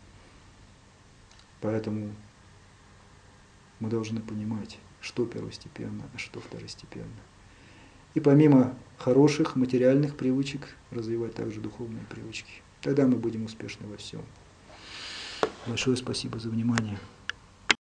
Поэтому мы должны понимать, что первостепенно, а что второстепенно. И помимо хороших материальных привычек, развивать также духовные привычки. Тогда мы будем успешны во всем. Большое спасибо за внимание.